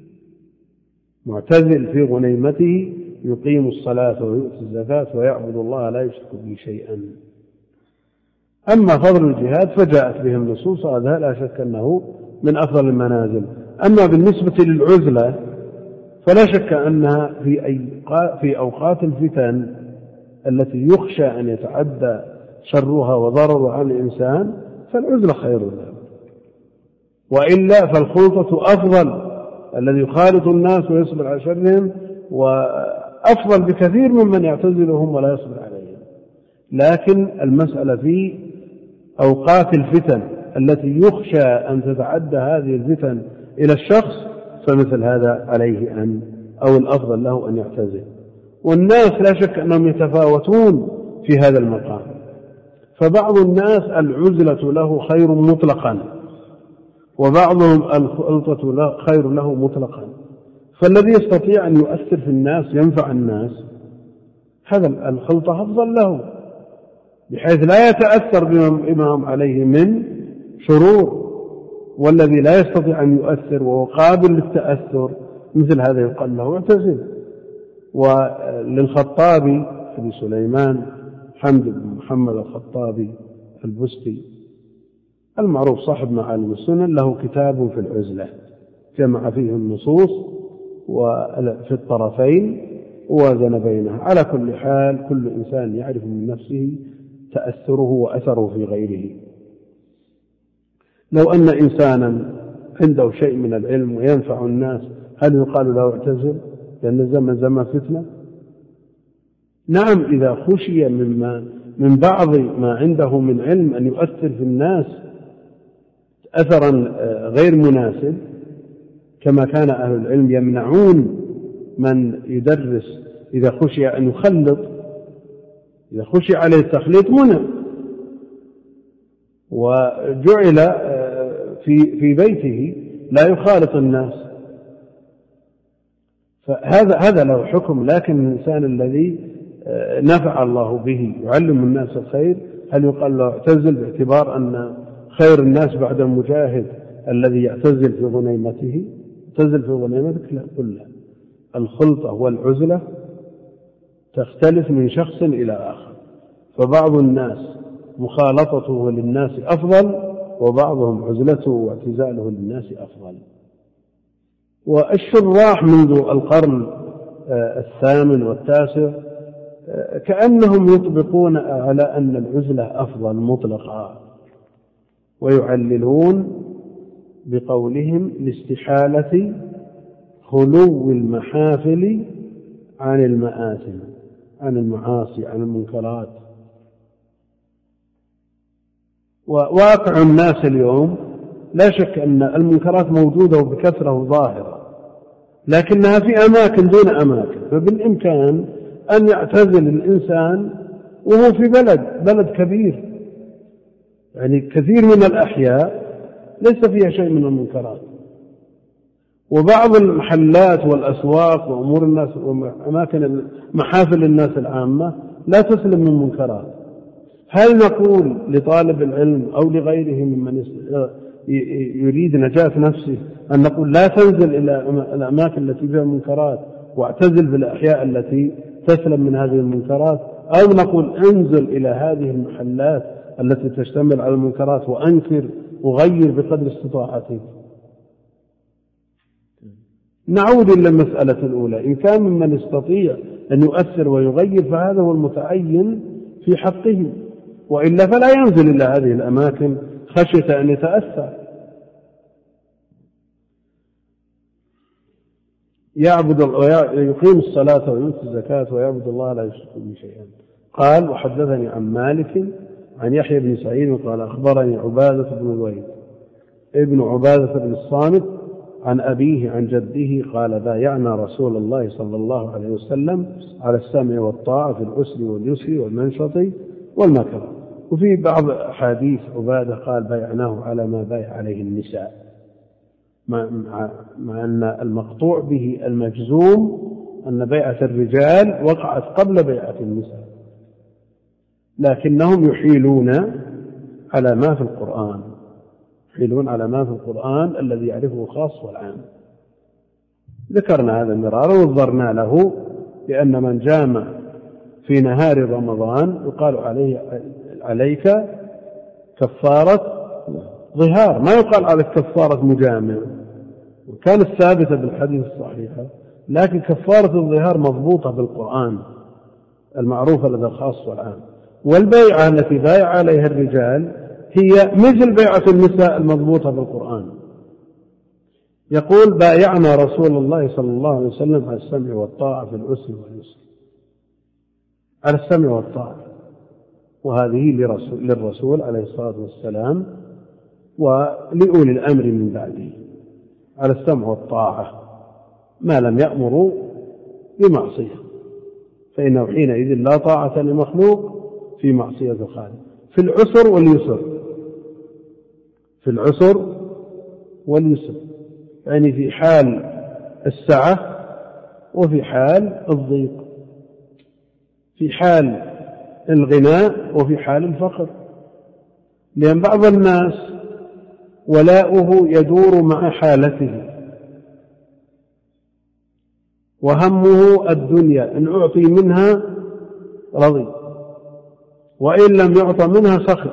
Speaker 1: معتزل في غنيمته يقيم الصلاة ويؤتي الزكاة ويعبد الله لا يشرك به شيئا. أما فضل الجهاد فجاءت به النصوص، هذا لا شك أنه من أفضل المنازل. أما بالنسبة للعزلة فلا شك أنها في أوقات الفتن التي يخشى أن يتعدى شرها وضررها على الإنسان فالعزلة خير له، وإلا فالخلطة أفضل، الذي يخالط الناس ويصبر على شرهم وأفضل بكثير ممن يعتزلهم ولا يصبر عليهم. لكن المسألة في أوقات الفتن التي يخشى أن تتعدى هذه الفتن إلى الشخص، فمثل هذا عليه أو الأفضل له أن يعتزل. والناس لا شك أنهم يتفاوتون في هذا المقام، فبعض الناس العزلة له خير مطلقا، وبعضهم الخلطة خير له مطلقا. فالذي يستطيع أن يؤثر في الناس ينفع الناس هذا الخلطة أفضل له، بحيث لا يتأثر بما هم عليه من شرور. والذي لا يستطيع أن يؤثر وهو قابل للتأثر مثل هذا يقال له اعتزل. وللخطابي أبي سليمان حمد بن محمد الخطابي البستي المعروف صاحب معالم السنن له كتاب في العزلة جمع فيه النصوص وفي الطرفين ووازن بينها. على كل حال كل إنسان يعرف من نفسه تأثره وأثره في غيره. لو أن إنسانا عنده شيء من العلم وينفع الناس هل يقال له اعتزل لأن الزمن زمن فتنة؟ نعم، إذا خشي من بعض ما عنده من علم أن يؤثر في الناس أثرا غير مناسب، كما كان أهل العلم يمنعون من يدرس إذا خشي أن يخلط، إذا خشي عليه التخليط منع، وجعل في بيته لا يخالط الناس. فهذا له حكم. لكن الإنسان الذي نفع الله به يعلم الناس الخير هل يقال له اعتزل باعتبار أن خير الناس بعد المجاهد الذي يعتزل في غنيمته؟ اعتزل في غنيمتك لا، كلها. الخلطة والعزلة تختلف من شخص إلى آخر، فبعض الناس مخالطته للناس أفضل، وبعضهم عزلته واعتزاله للناس أفضل. والشراح منذ القرن الثامن والتاسع كأنهم يطبقون على أن العزلة أفضل مطلقا، ويعللون بقولهم لاستحالة خلو المحافل عن المآثم، عن المعاصي، عن المنكرات. وواقع الناس اليوم لا شك أن المنكرات موجودة وبكثرة وظاهرة، لكنها في أماكن دون أماكن، فبالإمكان أن يعتزل الإنسان وهو في بلد كبير، يعني كثير من الأحياء ليس فيها شيء من المنكرات، وبعض المحلات والأسواق وأمور الناس وأماكن محافل الناس العامة لا تسلم من منكرات. هل نقول لطالب العلم أو لغيره ممن يريد نجاة نفسه أن نقول لا تنزل إلى الأماكن التي فيها منكرات واعتزل بالأحياء التي تسلم من هذه المنكرات، أو نقول انزل إلى هذه المحلات التي تشتمل على المنكرات وأنكر وغير بقدر استطاعتك؟ نعود إلى المسألة الأولى، إن كان ممن يستطيع أن يؤثر ويغير فهذا هو المتعين في حقه، وإلا فلا ينزل إلى هذه الأماكن خشية أن يتأثر. يقيم الصلاة ويؤتي الزكاة ويعبد الله لا يشرك به شيئا. قال: وحدثني عن مالك عن يحيى بن سعيد قال: أخبرني عبادة بن الوليد ابن عبادة بن الصامت عن أبيه عن جده قال: بايعنا رسول الله صلى الله عليه وسلم على السمع والطاعة في العسر واليسر والمنشط والمكره. وفي بعض أحاديث عبادة قال: بايعناه على ما بايع عليه النساء، مع أن المقطوع به المجزوم أن بيعة الرجال وقعت قبل بيعة النساء، لكنهم يحيلون على ما في القرآن، يحيلون على ما في القرآن الذي يعرفه الخاص والعام. ذكرنا هذا مرارا وانظرنا له بأن من جامع في نهار رمضان يقال عليك كفارة ظهار، ما يقال عليك كفارة مجامع، وكانت ثابتة بالحديث الصحيحة، لكن كفارة الظهار مضبوطة بالقرآن المعروفة لدى الخاص والعام. والبيعة التي بايع عليها الرجال هي مثل بيعة النساء المضبوطة بالقرآن. يقول: بايعنا رسول الله صلى الله عليه وسلم على السمع والطاعة في العسر واليسر، على السمع والطاعة، وهذه للرسول عليه الصلاة والسلام ولأولي الأمر من بعده، على السمع والطاعة ما لم يأمروا بمعصية، فإنه حينئذ لا طاعة لمخلوق في معصية الخالق. في العسر واليسر، في العسر واليسر، يعني في حال السعة وفي حال الضيق، في حال الغناء وفي حال الفقر. لأن بعض الناس ولاؤه يدور مع حالته، وهمه الدنيا، إن أعطي منها رضي وإن لم يعطى منها سخط.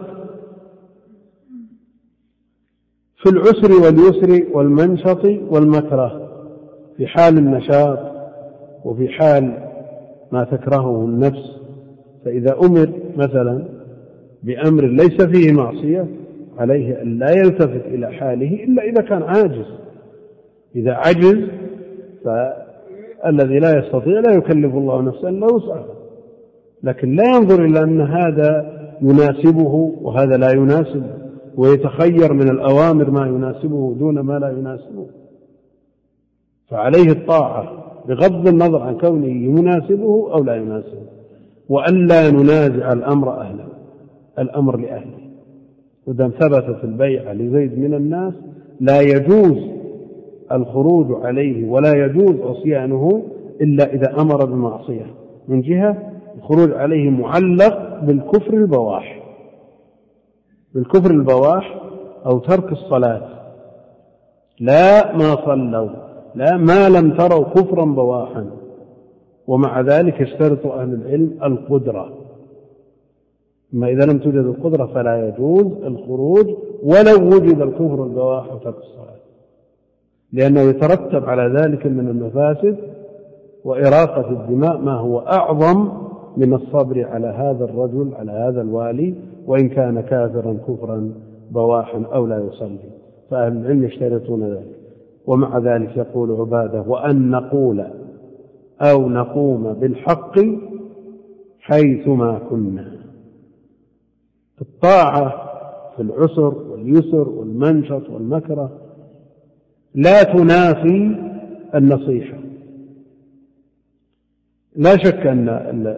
Speaker 1: في العسر واليسر والمنشط والمكره، في حال النشاط وفي حال ما تكرهه النفس. فإذا أمر مثلا بأمر ليس فيه معصية عليه أن لا يلتفت إلى حاله إلا إذا كان عاجز. إذا عجز فالذي لا يستطيع لا يكلف الله نفسا إلا وسعها، لكن لا ينظر إلى أن هذا يناسبه وهذا لا يناسبه، ويتخير من الأوامر ما يناسبه دون ما لا يناسبه. فعليه الطاعة بغض النظر عن كونه يناسبه أو لا يناسبه، وأن لا ننازع الأمر لأهله. ودام ثبت في البيعة لزيد من الناس لا يجوز الخروج عليه ولا يجوز عصيانه إلا إذا أمر بمعصية. من جهة الخروج عليه معلق بالكفر البواح، بالكفر البواح أو ترك الصلاة، لا ما صلوا، لا ما لم تروا كفرا بواحا. ومع ذلك يشترط أهل العلم القدرة، أما إذا لم توجد القدرة فلا يجوز الخروج ولو وجد الكفر البواح وترك الصلاة، لأنه يترتب على ذلك من المفاسد وإراقة الدماء ما هو أعظم من الصبر على هذا الرجل، على هذا الوالي، وإن كان كافرا كفرا بواحا أو لا يصلي. فأهل العلم يشترطون ذلك. ومع ذلك يقول عبادة: وأن نقول أو نقوم بالحق حيثما كنا. الطاعة في العسر واليسر والمنشط والمكره لا تنافي النصيحة. لا شك أن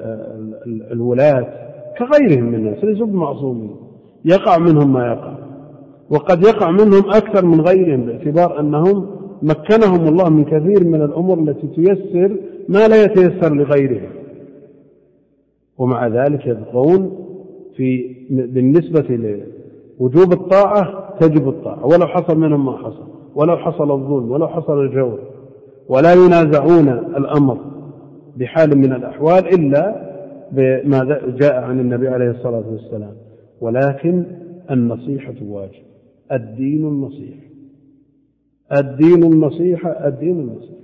Speaker 1: الولاة كغيرهم من الناس ليسوا بمعصومين، يقع منهم ما يقع، وقد يقع منهم أكثر من غيرهم باعتبار أنهم مكنهم الله من كثير من الأمور التي تيسر ما لا يتيسر لغيرهم، ومع ذلك يبقون بالنسبة لوجوب الطاعة تجب الطاعة ولو حصل منهم ما حصل، ولو حصل الظلم، ولو حصل الجور، ولا ينازعون الأمر بحال من الأحوال إلا بما جاء عن النبي عليه الصلاة والسلام. ولكن النصيحة واجب. الدين النصيحة، الدين النصيحة، الدين النصيحة.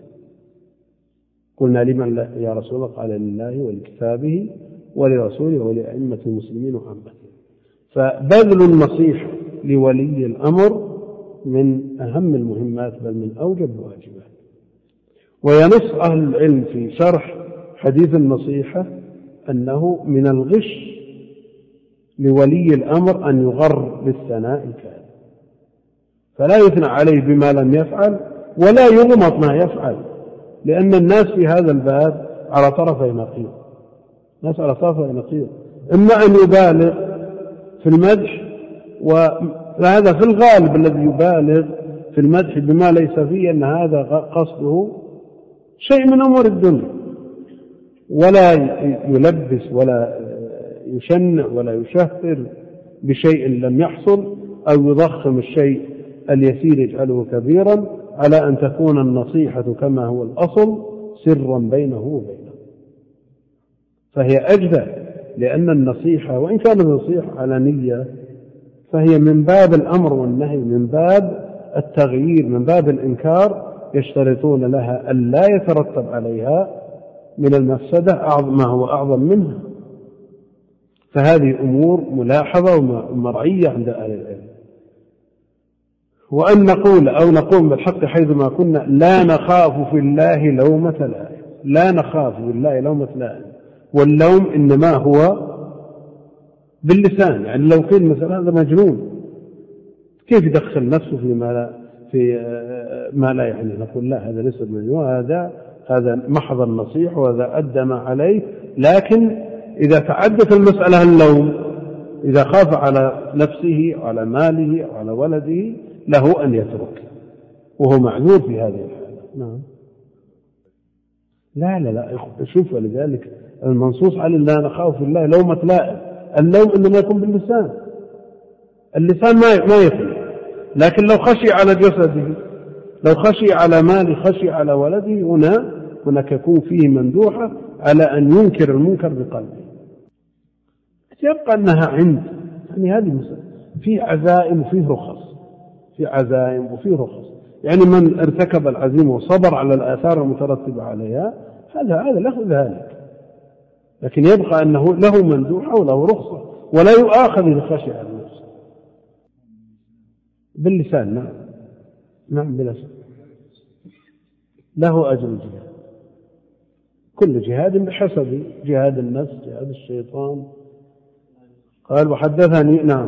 Speaker 1: قلنا لمن يا رسول الله؟ قال لله ولكتابه ولرسوله ولأئمة المسلمين وعامتهم. فبذل النصيحة لولي الأمر من أهم المهمات بل من أوجب الواجبات. وينص أهل العلم في شرح حديث النصيحة أنه من الغش لولي الأمر أن يغر بالثناء الكاذب، فلا يثنى عليه بما لم يفعل ولا يغمط ما يفعل، لأن الناس في هذا الباب على طرفي نقيض. الناس على طرفي نقيض، إما أن يبالغ في المدح، وهذا في الغالب الذي يبالغ في المدح بما ليس فيه أن هذا قصده شيء من أمور الدنيا، ولا يلبس ولا يشنع ولا يشهر بشيء لم يحصل، أو يضخم الشيء اليسير يجعله كبيرا، على أن تكون النصيحة كما هو الأصل سرا بينه وبينه. فهي أجدى، لأن النصيحة وإن كانت نصيحة علنية فهي من باب الأمر والنهي، من باب التغيير، من باب الإنكار، يشترطون لها أن لا يترتب عليها من المفسدة ما هو أعظم منها. فهذه أمور ملاحظة ومرعية عند أهل العلم. وأن نقول أو نقوم بالحق حيثما كنا لا نخاف في الله لومة لائم. لا نخاف في الله لومة لائم، واللوم إنما هو باللسان. يعني لو قيل مثلا هذا مجنون، كيف يدخل نفسه في ما لا يعني، نقول لا، هذا ليس مجنون، هذا محض النصيح وهذا أدى ما عليه. لكن إذا تعدت المسألة اللوم، إذا خاف على نفسه وعلى ماله وعلى ولده له أن يترك، وهو معذور في هذه الحالة. نعم. لا شوف، ولذلك المنصوص على لا نخاف في الله لومة لائم. اللوم إنما يكون باللسان، اللسان ما يفعل. لكن لو خشي على جسده، لو خشي على ماله، خشي على ولده، هناك يكون فيه مندوحة على أن ينكر المنكر بقلبه. يبقى أنها يعني هذه مسألة في عزائم وفيه رخص، في عزائم وفيه رخص. يعني من ارتكب العزيمة وصبر على الآثار المترتبة عليها هذا له ذلك، لكن يبقى أنه له مندوحة وله رخصة، ولا يؤاخذ بخشية على النفس. باللسان. نعم باللسان له أجر الجهاد، كل جهاد بحسب، جهاد النفس، جهاد الشيطان. قال وحدثني. نعم.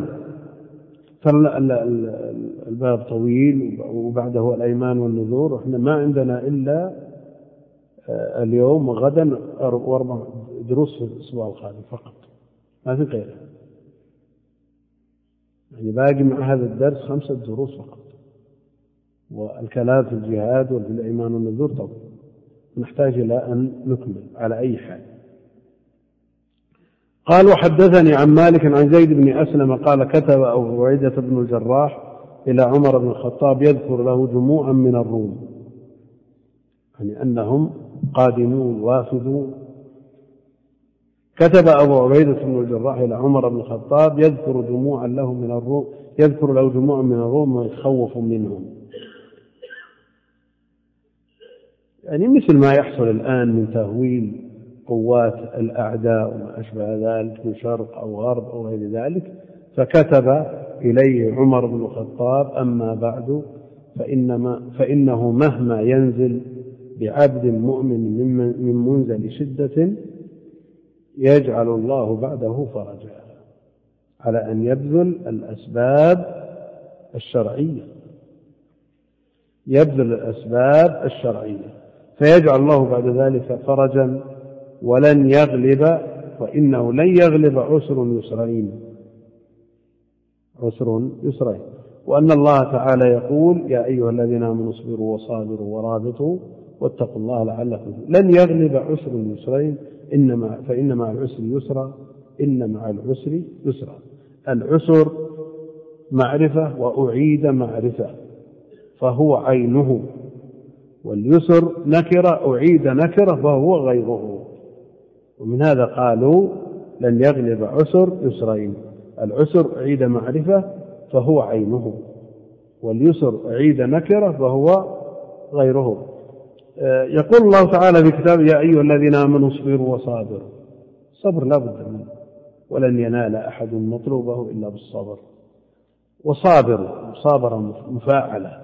Speaker 1: الباب طويل وبعده الأيمان والنذور، وإحنا ما عندنا إلا اليوم وغدا 4 دروس في الأسبوع القادم فقط، ما في غيره. يعني باقي مع هذا الدرس 5 دروس فقط، والكلام في الجهاد وفي الأيمان والنذور طويل، نحتاج إلى أن نكمل على أي حال. قال وحدثني عن مالك عن زيد بن أسلم قال كتب أبو عبيدة بن الجراح إلى عمر بن الخطاب يذكر له جموعا من الروم، يعني أنهم قادمون وافدون. كتب أبو عبيدة بن الجراح إلى عمر بن الخطاب يذكر جموعا له من الروم، يذكر له جموعا من الروم ويخوف منهم، يعني مثل ما يحصل الآن من تهويل قوات الأعداء وما أشبه ذلك من شرق أو غرب أو غير ذلك. فكتب إليه عمر بن الخطاب أما بعد فإنه مهما ينزل بعبد مؤمن من منزل شدة يجعل الله بعده فرجا، على أن يبذل الأسباب الشرعية، يبذل الأسباب الشرعية فيجعل الله بعد ذلك فرجا، ولن يغلب، وإنه لن يغلب عسر يسرين، عسر يسرين. وأن الله تعالى يقول: يا أيها الذين آمنوا اصبروا وصابروا ورابطوا واتقوا الله لعلكم. لن يغلب عسر يسرين، فإن مع العسر يسرا، إن مع العسر يسرا. العسر معرفة وأعيد معرفة فهو عينه، واليسر نكرة أعيد نكرة فهو غيره. ومن هذا قالوا: لن يغلب عسر يسرين، العسر أعيد معرفة فهو عينه، واليسر أعيد نكرة فهو غيره. يقول الله تعالى في كتابه: يا أيها الذين آمنوا اصبروا وصابروا. الصبر لا بد منه، ولن ينال أحد مطلوبه إلا بالصبر. وصابروا، صابر مفاعلة،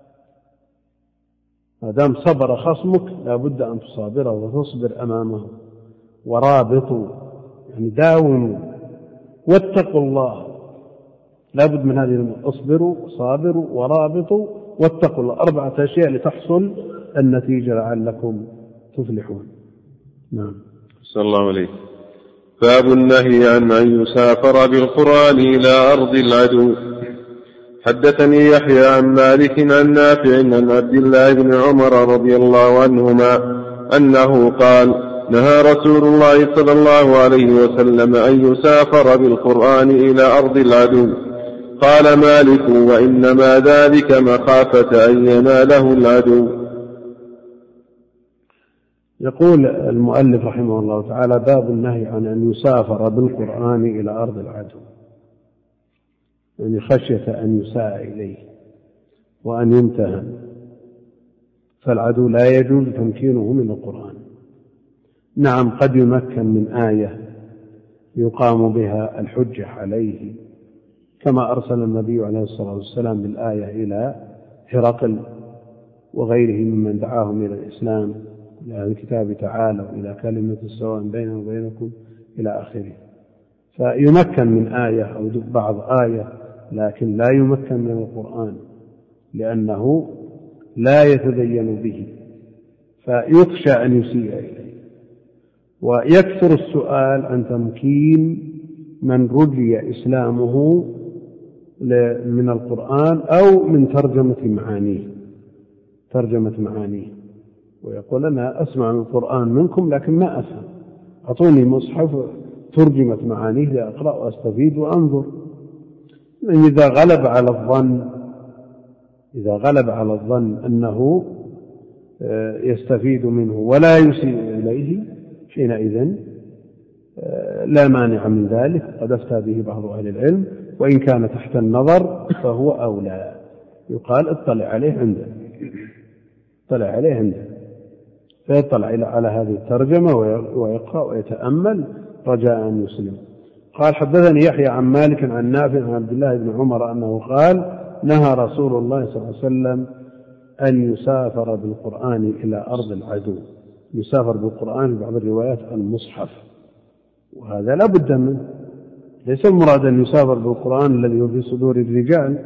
Speaker 1: ما دام صبر خصمك لا بد أن تصابره وتصبر أمامه. ورابطوا يعني داوموا. واتقوا الله، لا بد من هذه، اصبروا وصابروا ورابطوا واتقوا الله، 4 أشياء لتحصل النتيجة لعلكم تفلحون. نعم.
Speaker 2: صلى الله عليه. باب النهي عن أن يسافر بالقرآن إلى أرض العدو. حدثني يحيى عن مالك عن نافع عن عبد الله بن عمر رضي الله عنهما أنه قال: نهى رسول الله صلى الله عليه وسلم أن يسافر بالقرآن إلى أرض العدو. قال مالك: وإنما ذلك مخافة أن يناله العدو.
Speaker 1: يقول المؤلف رحمه الله تعالى: باب النهي عن أن يسافر بالقرآن إلى أرض العدو، يعني خشية أن يساء إليه وأن يمتهن، فالعدو لا يجوز تمكينه من القرآن. نعم، قد يمكن من آية يقام بها الحجة عليه، كما أرسل النبي عليه الصلاة والسلام بالآية إلى هرقل وغيره ممن دعاهم إلى الإسلام، إلى الكتاب تعالوا إلى كلمة سواء بيننا وبينكم إلى آخره. فيمكن من آية أو بعض آية، لكن لا يمكن من القرآن لأنه لا يتدين به، فيخشى أن يسيء إليه. ويكثر السؤال عن تمكين من رجي إسلامه من القرآن أو من ترجمة معانيه، ويقول: أنا أسمع من القرآن منكم لكن ما أفهم، أعطوني مصحف ترجمت معانيه لأقرأ وأستفيد وأنظر. إذا غلب على الظن أنه يستفيد منه ولا يسيء إليه، حينئذ لا مانع من ذلك، قد أفتى به بعض أهل العلم، وإن كان تحت النظر فهو أولى. يقال: اطلع عليه عنده، فيطلع على هذه الترجمة ويقرأ ويتأمل رجاء أن يسلم. قال: حدثني يحيى عن مالك عن نافع عن عبد الله بن عمر أنه قال: نهى رسول الله صلى الله عليه وسلم أن يسافر بالقرآن إلى أرض العدو. يسافر بالقرآن في بعض الروايات المصحف، وهذا لا بد منه. ليس المراد أن يسافر بالقرآن الذي هو في صدور الرجال،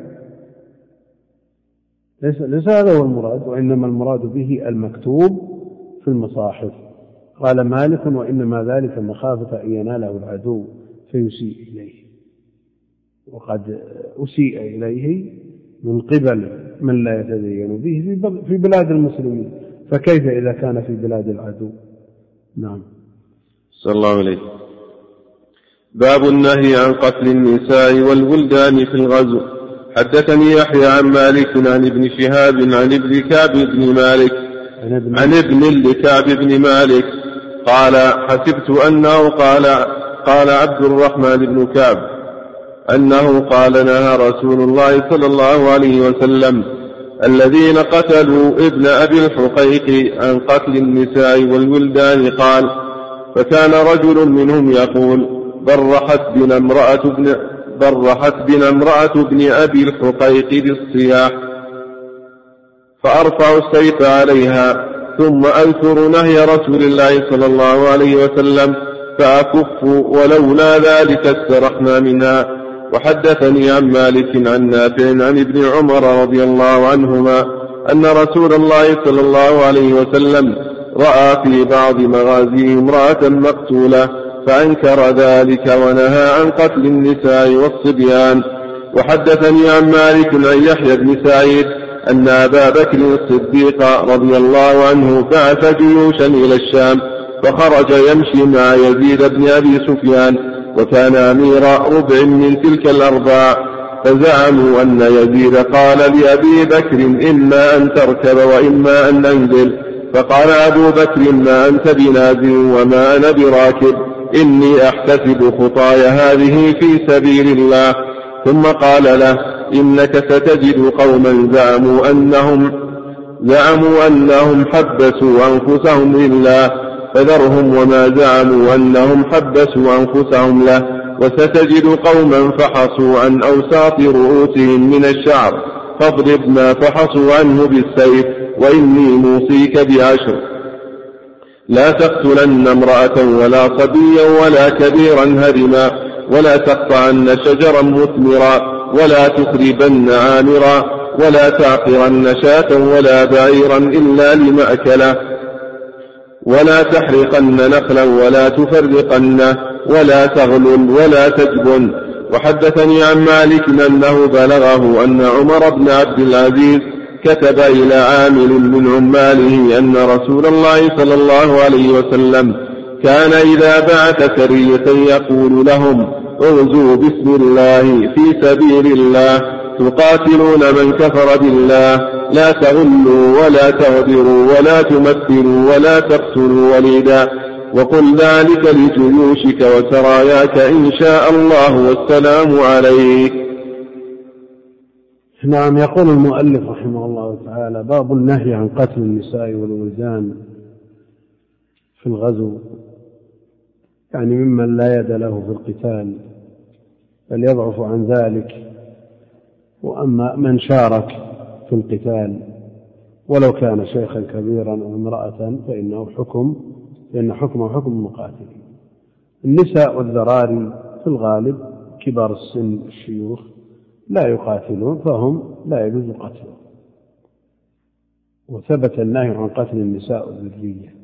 Speaker 1: ليس هذا هو المراد، وإنما المراد به المكتوب في المصاحف. قال مالك: وإنما ذلك مخافة أن يناله العدو فيسيء إليه. وقد أسيء إليه من قبل من لا يتدين به في بلاد المسلمين، فكيف إذا كان في بلاد العدو؟ نعم.
Speaker 2: صلى الله عليه. باب النهي عن قتل النساء والولدان في الغزو. حدثني يحيى عن مالك عن ابن شهاب عن ابن كعب بن مالك عن ابن لكعب بن مالك قال: حسبت أنه قال عبد الرحمن بن كعب أنه قال: نهى رسول الله صلى الله عليه وسلم الذين قتلوا ابن أبي الحقيق عن قتل النساء والولدان. قال: فكان رجل منهم يقول: برحت بنا امرأة ابن أبي الحقيق بالصياح، فأرفع السيف عليها ثم أذكر نهي رسول الله صلى الله عليه وسلم فأكف، ولولا ذلك استرحنا منها. وحدثني عن مالك عن نافع عن ابن عمر رضي الله عنهما أن رسول الله صلى الله عليه وسلم رأى في بعض مغازيه امرأة مقتولة فأنكر ذلك ونهى عن قتل النساء والصبيان. وحدثني عن مالك عن يحيى بن سعيد أن أبا بكر الصديق رضي الله عنه بعث جيوشا إلى الشام، فخرج يمشي مع يزيد بن أبي سفيان، وكان أمير ربع من تلك الأرباع، فزعموا أن يزيد قال لأبي بكر إما أن تركب وإما أن ننزل، فقال أبو بكر ما أنت بنازل وما أنا براكب، إني أحتسب خطايا هذه في سبيل الله. ثم قال له إنك ستجد قوما زعموا أنهم حبسوا أنفسهم لله، فذرهم وما زعموا أنهم حبسوا أنفسهم له، وستجد قوما فحصوا عن أوساط رؤوسهم من الشعر، فاضرب ما فحصوا عنه بالسيف، وإني موصيك ب10: لا تقتلن امرأة ولا صبيا ولا كبيرا هرما، ولا تقطعن شجرا مثمرا، ولا تخربن عامرا، ولا تعقرن شاة ولا بعيرا إلا لمأكله، ولا تحرقن نخلا ولا تفرقنه، ولا تغلل ولا تجبن. وحدثني عن مالك أنه بلغه أن عمر بن عبد العزيز كتب إلى عامل من عماله أن رسول الله صلى الله عليه وسلم كان إذا بعث سرية يقول لهم: اغزوا بسم الله في سبيل الله، تقاتلون من كفر بالله، لا تغلوا ولا تغدروا ولا تمثلوا ولا تقتلوا وليدا، وقل ذلك لجيوشك وسراياك إن شاء الله والسلام عليك.
Speaker 1: نعم. يقول المؤلف رحمه الله تعالى: باب النهي عن قتل النساء والولدان في الغزو، يعني ممن لا يد له في القتال بل يضعف عن ذلك، وأما من شارك في القتال ولو كان شيخا كبيرا أو امرأة فإن حكمه حكم المقاتلين. النساء والذراري في الغالب كبار السن الشيوخ لا يقاتلون، فهم لا يجوز قتلهم. وثبت النهي عن قتل النساء والذرية،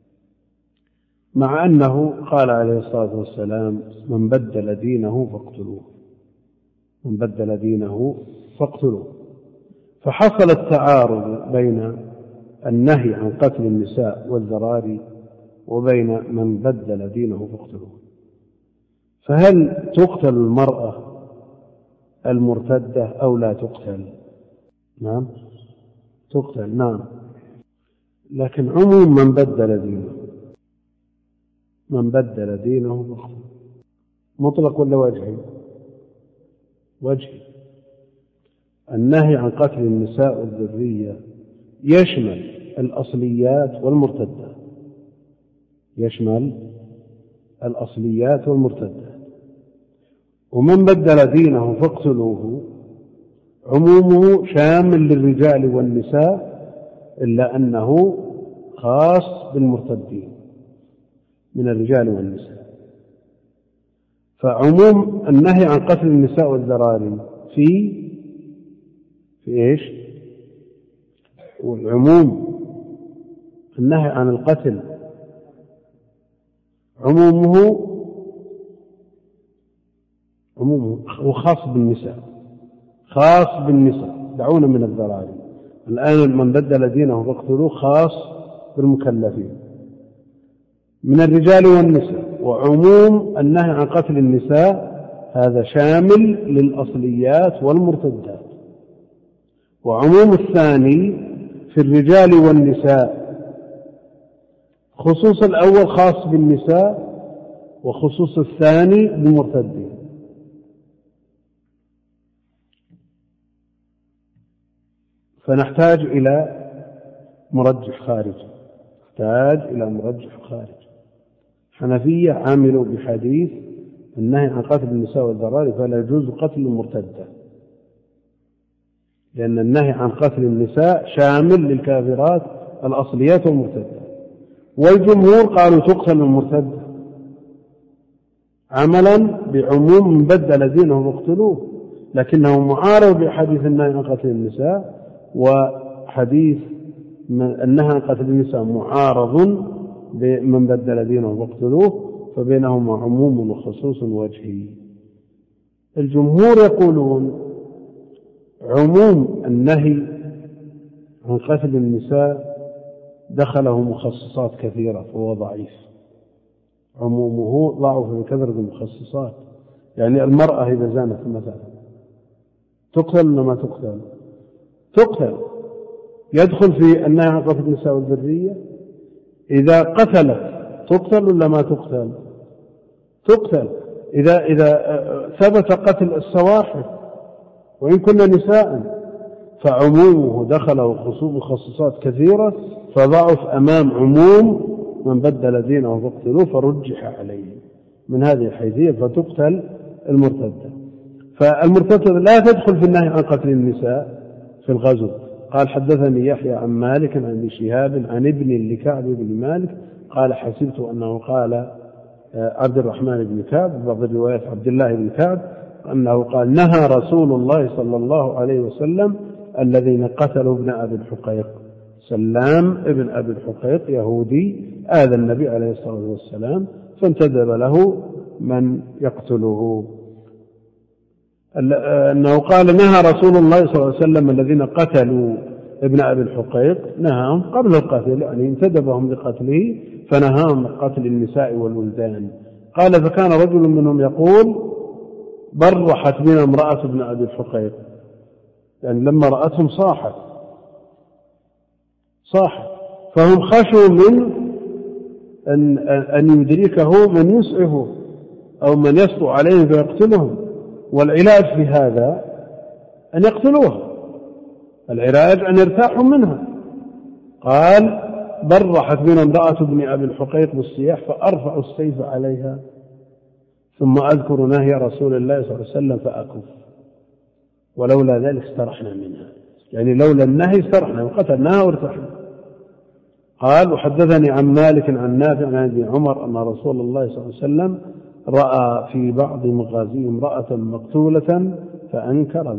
Speaker 1: مع أنه قال عليه الصلاة والسلام: من بدل دينه فاقتلوه، من بدل دينه فاقتلوه. فحصل التعارض بين النهي عن قتل النساء والذراري وبين من بدل دينه فاقتلوه. فهل تقتل المرأة المرتدة أو لا تقتل؟ نعم تقتل، نعم. لكن عموم من بدل دينه فاقتل، مطلق ولا وجهي؟ وجهي. النهي عن قتل النساء والذرية يشمل الأصليات والمرتدات، ومن بدل دينه فاقتلوه عمومه شامل للرجال والنساء، إلا أنه خاص بالمرتدين من الرجال والنساء. فعموم النهي عن قتل النساء والذراري في إيش؟ والعموم النهي عن القتل عمومه خاص بالنساء، دعونا من الذراري. الآن من بدل دينه فاقتلوه خاص بالمكلفين من الرجال والنساء، وعموم النهي عن قتل النساء هذا شامل للأصليات والمرتدات. وعموم الثاني في الرجال والنساء، خصوص الأول خاص بالنساء وخصوص الثاني بالمرتدين. فنحتاج إلى مرجح خارجي. حنفية عاملوا بحديث النهي عن قتل النساء والذراري فلا يجوز قتل المرتدة، لأن النهي عن قتل النساء شامل للكافرات الأصليات والمرتدات. والجمهور قالوا تقتل المرتد عملا بعموم من بدل دينه فاقتلوه، لكنه معارض بحديث النهي عن قتل النساء، وحديث النهي عن قتل النساء معارض بمن بدل دينه فاقتلوه، فبينهما عموم وخصوص وجهي. الجمهور يقولون عموم النهي عن قتل النساء دخله مخصصات كثيرة فهو ضعيف، عمومه ضعف بكثرة المخصصات. يعني المرأة إذا زانت مثلا تقتل ولا ما تقتل؟ تقتل، يدخل في النهي عن قتل النساء والذرية. إذا قتلت تقتل ولا ما تقتل؟ تقتل. إذا ثبت قتل السواحل وإن كنا نساء فعمومه دخله مخصصات كثيرة فضعف أمام عموم من بدل دينه فاقتلوه، فرجح عليه من هذه الحيثية فتقتل المرتدة. فالمرتدة لا تدخل في النهي عن قتل النساء في الغزو. قال حدثني يحيى عن مالك عن ابن شهاب عن ابن لكعب بن مالك قال حسبت أنه قال عبد الرحمن بن كعب، بعض الروايات عبد الله بن كعب، أنه قال نهى رسول الله صلى الله عليه وسلم الذين قتلوا ابن أبي الحقيق. سلام ابن أبي الحقيق يهودي آذى النبي عليه الصلاة والسلام فانتدب له من يقتله. أنه قال نهى رسول الله صلى الله عليه وسلم الذين قتلوا ابن أبي الحقيق، نهاهم قبل القتل، يعني انتدبهم لقتله فنهاهم قتل النساء والولدان. قال فكان رجل منهم يقول برحت بنا امرأة ابن أبي الحقيق، يعني لما رأتهم صاحت، فهم خشوا من أن يدركه من يسعه أو من يسطو عليهم فيقتلهم، والعلاج في هذا أن يقتلوها، العلاج أن يرتاحوا منها. قال برحت بنا امرأة ابن أبي الحقيق بالسياح فأرفع السيف عليها ثم أذكر نهي رسول الله صلى الله عليه وسلم فأكف، ولولا ذلك استرحنا منها، يعني لولا النهي استرحنا وقتلناها وارتحنا. قال وحدثني عن مالك عن نافع عن ابن عمر أن رسول الله صلى الله عليه وسلم رأى في بعض مغازيه امرأة مقتولة فأنكر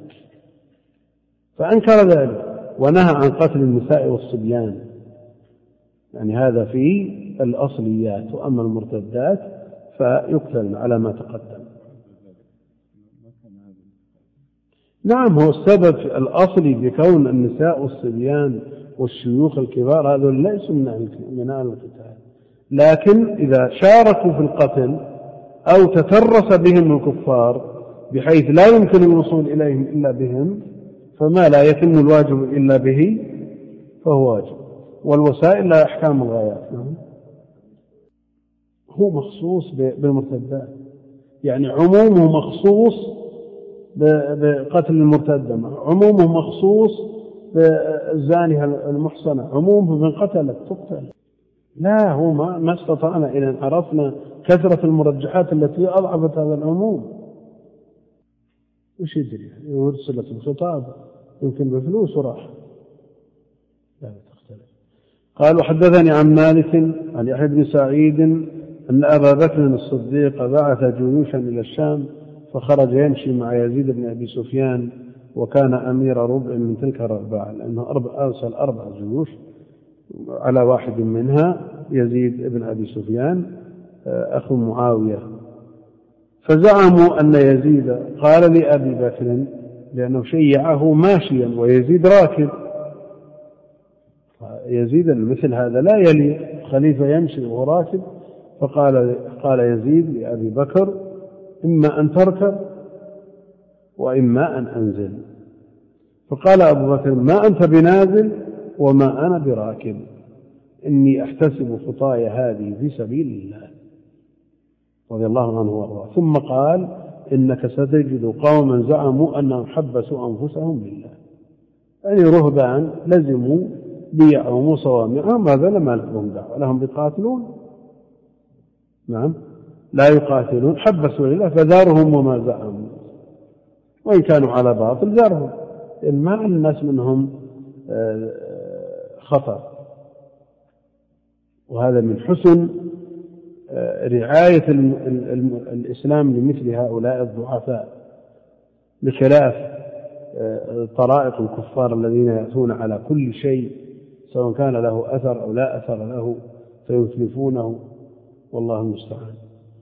Speaker 1: ذلك ونهى عن قتل النساء والصبيان، يعني هذا في الأصليات. وأما المرتدات فيقتلن على ما تقدم. نعم، هو السبب الأصلي بكون النساء والصبيان والشيوخ الكبار هذول ليسوا من أهل القتال، لكن إذا شاركوا في القتل أو تترس بهم الكفار بحيث لا يمكن الوصول إليهم إلا بهم، فما لا يتم الواجب إلا به فهو واجب، والوسائل لا أحكام الغايات. هو مخصوص بالمرتدات، يعني عمومه مخصوص بقتل المرتدة، عمومه مخصوص بالزانية المحصنة، عمومه من قتلت تقتل. لا، هو ما استطعنا إذا عرفنا كثرة المرجحات التي أضعفت هذا العموم. وش يدري يرسلت الخطاب يمكن بفلوس وراح، لا تختلف. قال وحدثني عن مالك عن يحيى بن سعيد أن أبا بكر الصديق بعث جيوشا إلى الشام فخرج يمشي مع يزيد بن أبي سفيان وكان أمير ربع من تلك الرباع، لأنه أرسل 4 جيوش على واحد منها يزيد بن أبي سفيان أخو معاوية. فزعموا أن يزيد قال لأبي بكر لأنه شيعه ماشيا ويزيد راكب، يزيد مثل هذا لا يليق خليفة يمشي وهو راكب. فقال يزيد لأبي بكر إما أن تركب وإما أن أنزل. فقال أبو بكر ما أنت بنازل وما أنا براكب، إني أحتسب خطايا هذه في سبيل الله رضي الله عنه وارضاه. ثم قال إنك ستجد قوما زعموا أنهم حبسوا أنفسهم لله، يعني رهبان لزموا بيعهم وصوامعهم، هذا لما لهم دعوة، لهم بيقاتلون؟ نعم لا يقاتلون، حبسوا لله فذارهم وما زعموا، وإن كانوا على باطل ذارهم، ما الناس منهم خطر. وهذا من حسن رعاية الإسلام لمثل هؤلاء الضعفاء، بخلاف طرائق الكفار الذين يأتون على كل شيء سواء كان له أثر أو لا أثر له فيتلفونه، والله المستعان.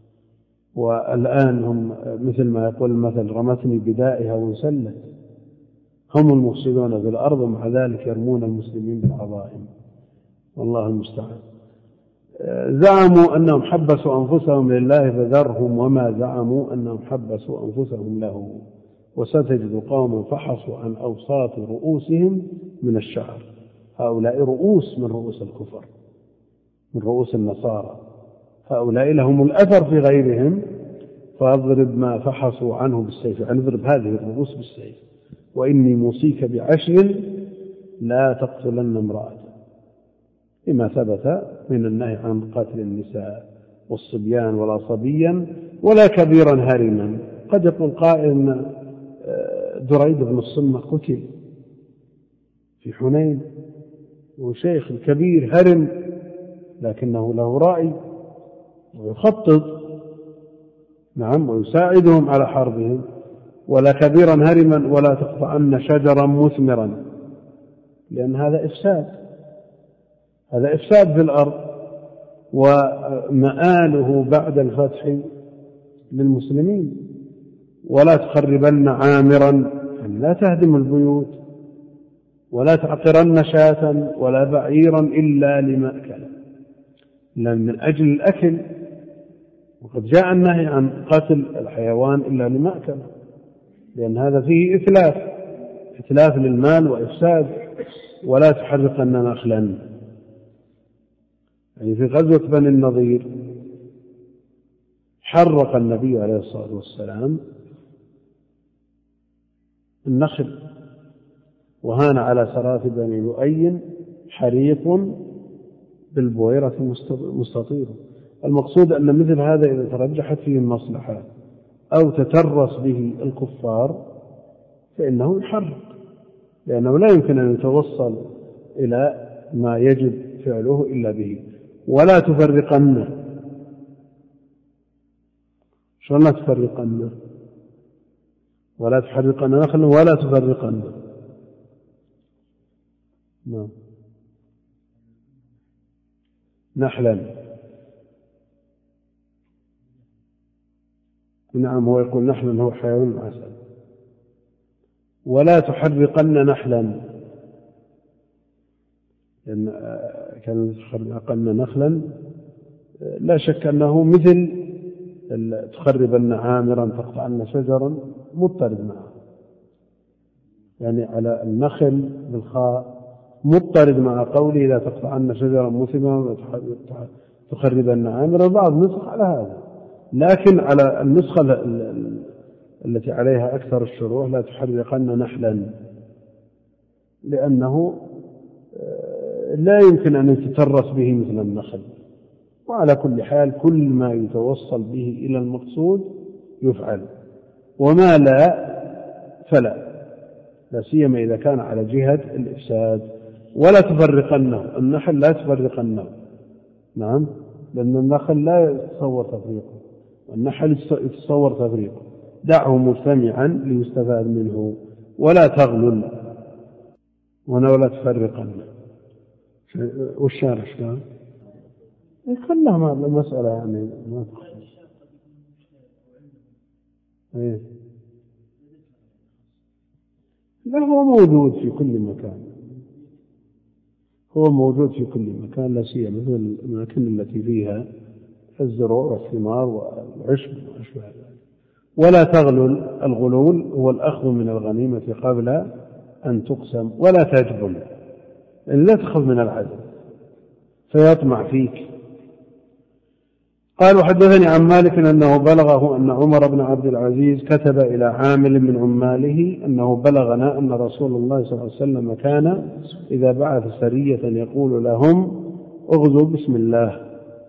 Speaker 1: والآن هم مثل ما يقول المثل: رمتني بدائها وانسلت. هم المفسدون في الأرض ومع ذلك يرمون المسلمين بالعظائم، والله المستعان. زعموا أنهم حبسوا أنفسهم لله فذرهم وما زعموا أنهم حبسوا أنفسهم له، وستجد قوما فحصوا عن أوساط رؤوسهم من الشعر. هؤلاء رؤوس من رؤوس الكفر، من رؤوس النصارى، هؤلاء لهم الأثر في غيرهم، فاضرب ما فحصوا عنه بالسيف، يعني اضرب هذه الرؤوس بالسيف. وإني موصيك بعشر لا تقتلن امرأة، لما ثبت من النهي عن قتل النساء والصبيان ولا صبيا ولا كبيرا هرما. قد يقول قائل إن دريد بن الصمة قتل في حنين وشيخ كبير هرم، لكنه له رأي ويخطط، نعم، ويساعدهم على حربهم. ولا كبيرا هرما ولا تقطعن شجرا مثمرا، لأن هذا إفساد، هذا إفساد في الأرض، ومآله بعد الفتح للمسلمين. ولا تخربن عامرا، يعني لا تهدم البيوت، ولا تعقرن شاة ولا بعيرا إلا لمأكل، لأن من أجل الأكل، وقد جاء النهي عن قتل الحيوان إلا لمأكل، لأن هذا فيه إتلاف للمال وإفساد. ولا تحرقن نخلا، يعني في غزوة بني النضير حرق النبي عليه الصلاة والسلام النخل، وهان على سراف بني لؤي حريق بالبويرة مستطير. المقصود أن مثل هذا إذا ترجحت فيه المصلحة أو تترس به الكفار فإنه يحرق، لأنه لا يمكن أن يتوصل إلى ما يجب فعله إلا به. ولا تفرقن، شلون لا تفرقن؟ ولا تحرقن نخلا ولا تفرقن. نحلا، نعم، هو يقول نحلا هو حيوان عسل. ولا تحرقن نحلا، لأن كان تحرقن نخلا لا شك أنه مثل تخربن عامرا تقطعن شجرا مضطرد معه، يعني على النخل بالخاء مضطرد مع قوله لا تقطعن شجرا مثمرا تخربن عامرا. بعض نسخ على هذا، لكن على النسخة التي عليها أكثر الشروح لا تحرقن نحلا، لأنه لا يمكن أن يتترس به مثل النخل. وعلى كل حال كل ما يتوصل به إلى المقصود يفعل، وما لا فلا سيما إذا كان على جهة الإفساد. ولا تفرقنه، النحل لا تفرقنه، نعم، لأن النخل لا يتصور تفريقه والنحل يتصور تفريقه. دعه مجتمعا ليستفاد منه. ولا تغلل، ولا تفرقنه. والشارع قال خلها المسألة يعني ما تخص. لا، هو موجود في كل مكان، هو موجود في كل مكان، لا سيما مثل الأماكن التي فيها الزروع والثمار والعشب وأشبه ذلك. ولا تغلل، الغلول هو الأخذ من الغنيمة قبل أن تقسم. ولا تجبن، يعني لا تأخذ من العدل فيطمع فيك. قال وحدثني عن مالك أنه بلغه أن عمر بن عبد العزيز كتب إلى عامل من عماله أنه بلغنا أن رسول الله صلى الله عليه وسلم كان إذا بعث سرية يقول لهم اغزوا بسم الله.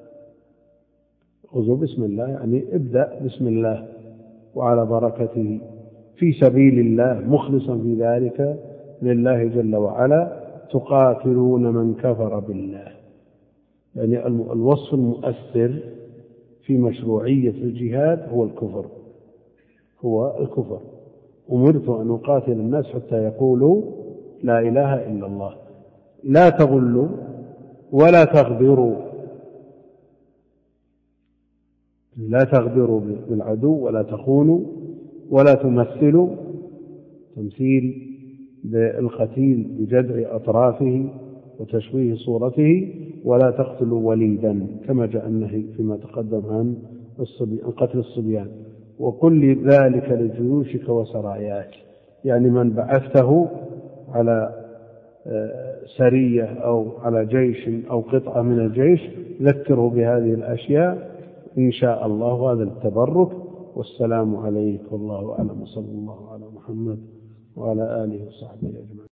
Speaker 1: اغزوا بسم الله يعني ابدأ بسم الله وعلى بركته في سبيل الله مخلصا في ذلك لله جل وعلا، تقاتلون من كفر بالله. يعني الوصف المؤثر في مشروعية الجهاد هو الكفر. أمرت أن أقاتل الناس حتى يقولوا لا إله إلا الله. لا تغلوا ولا تغدروا، لا تغدروا بالعدو ولا تخونوا ولا تمثلوا تمثيل بالقتيل بجدع أطرافه وتشويه صورته، ولا تقتلوا وليدا كما جاء النهي فيما تقدم عن قتل الصبيان. وكل ذلك لجيوشك وسراياك، يعني من بعثته على سرية أو على جيش أو قطعة من الجيش ذكره بهذه الأشياء إن شاء الله. هذا التبرك. والسلام عليكم والله أعلم، وصلى الله على محمد وعلى آله وصحبه أجمعين.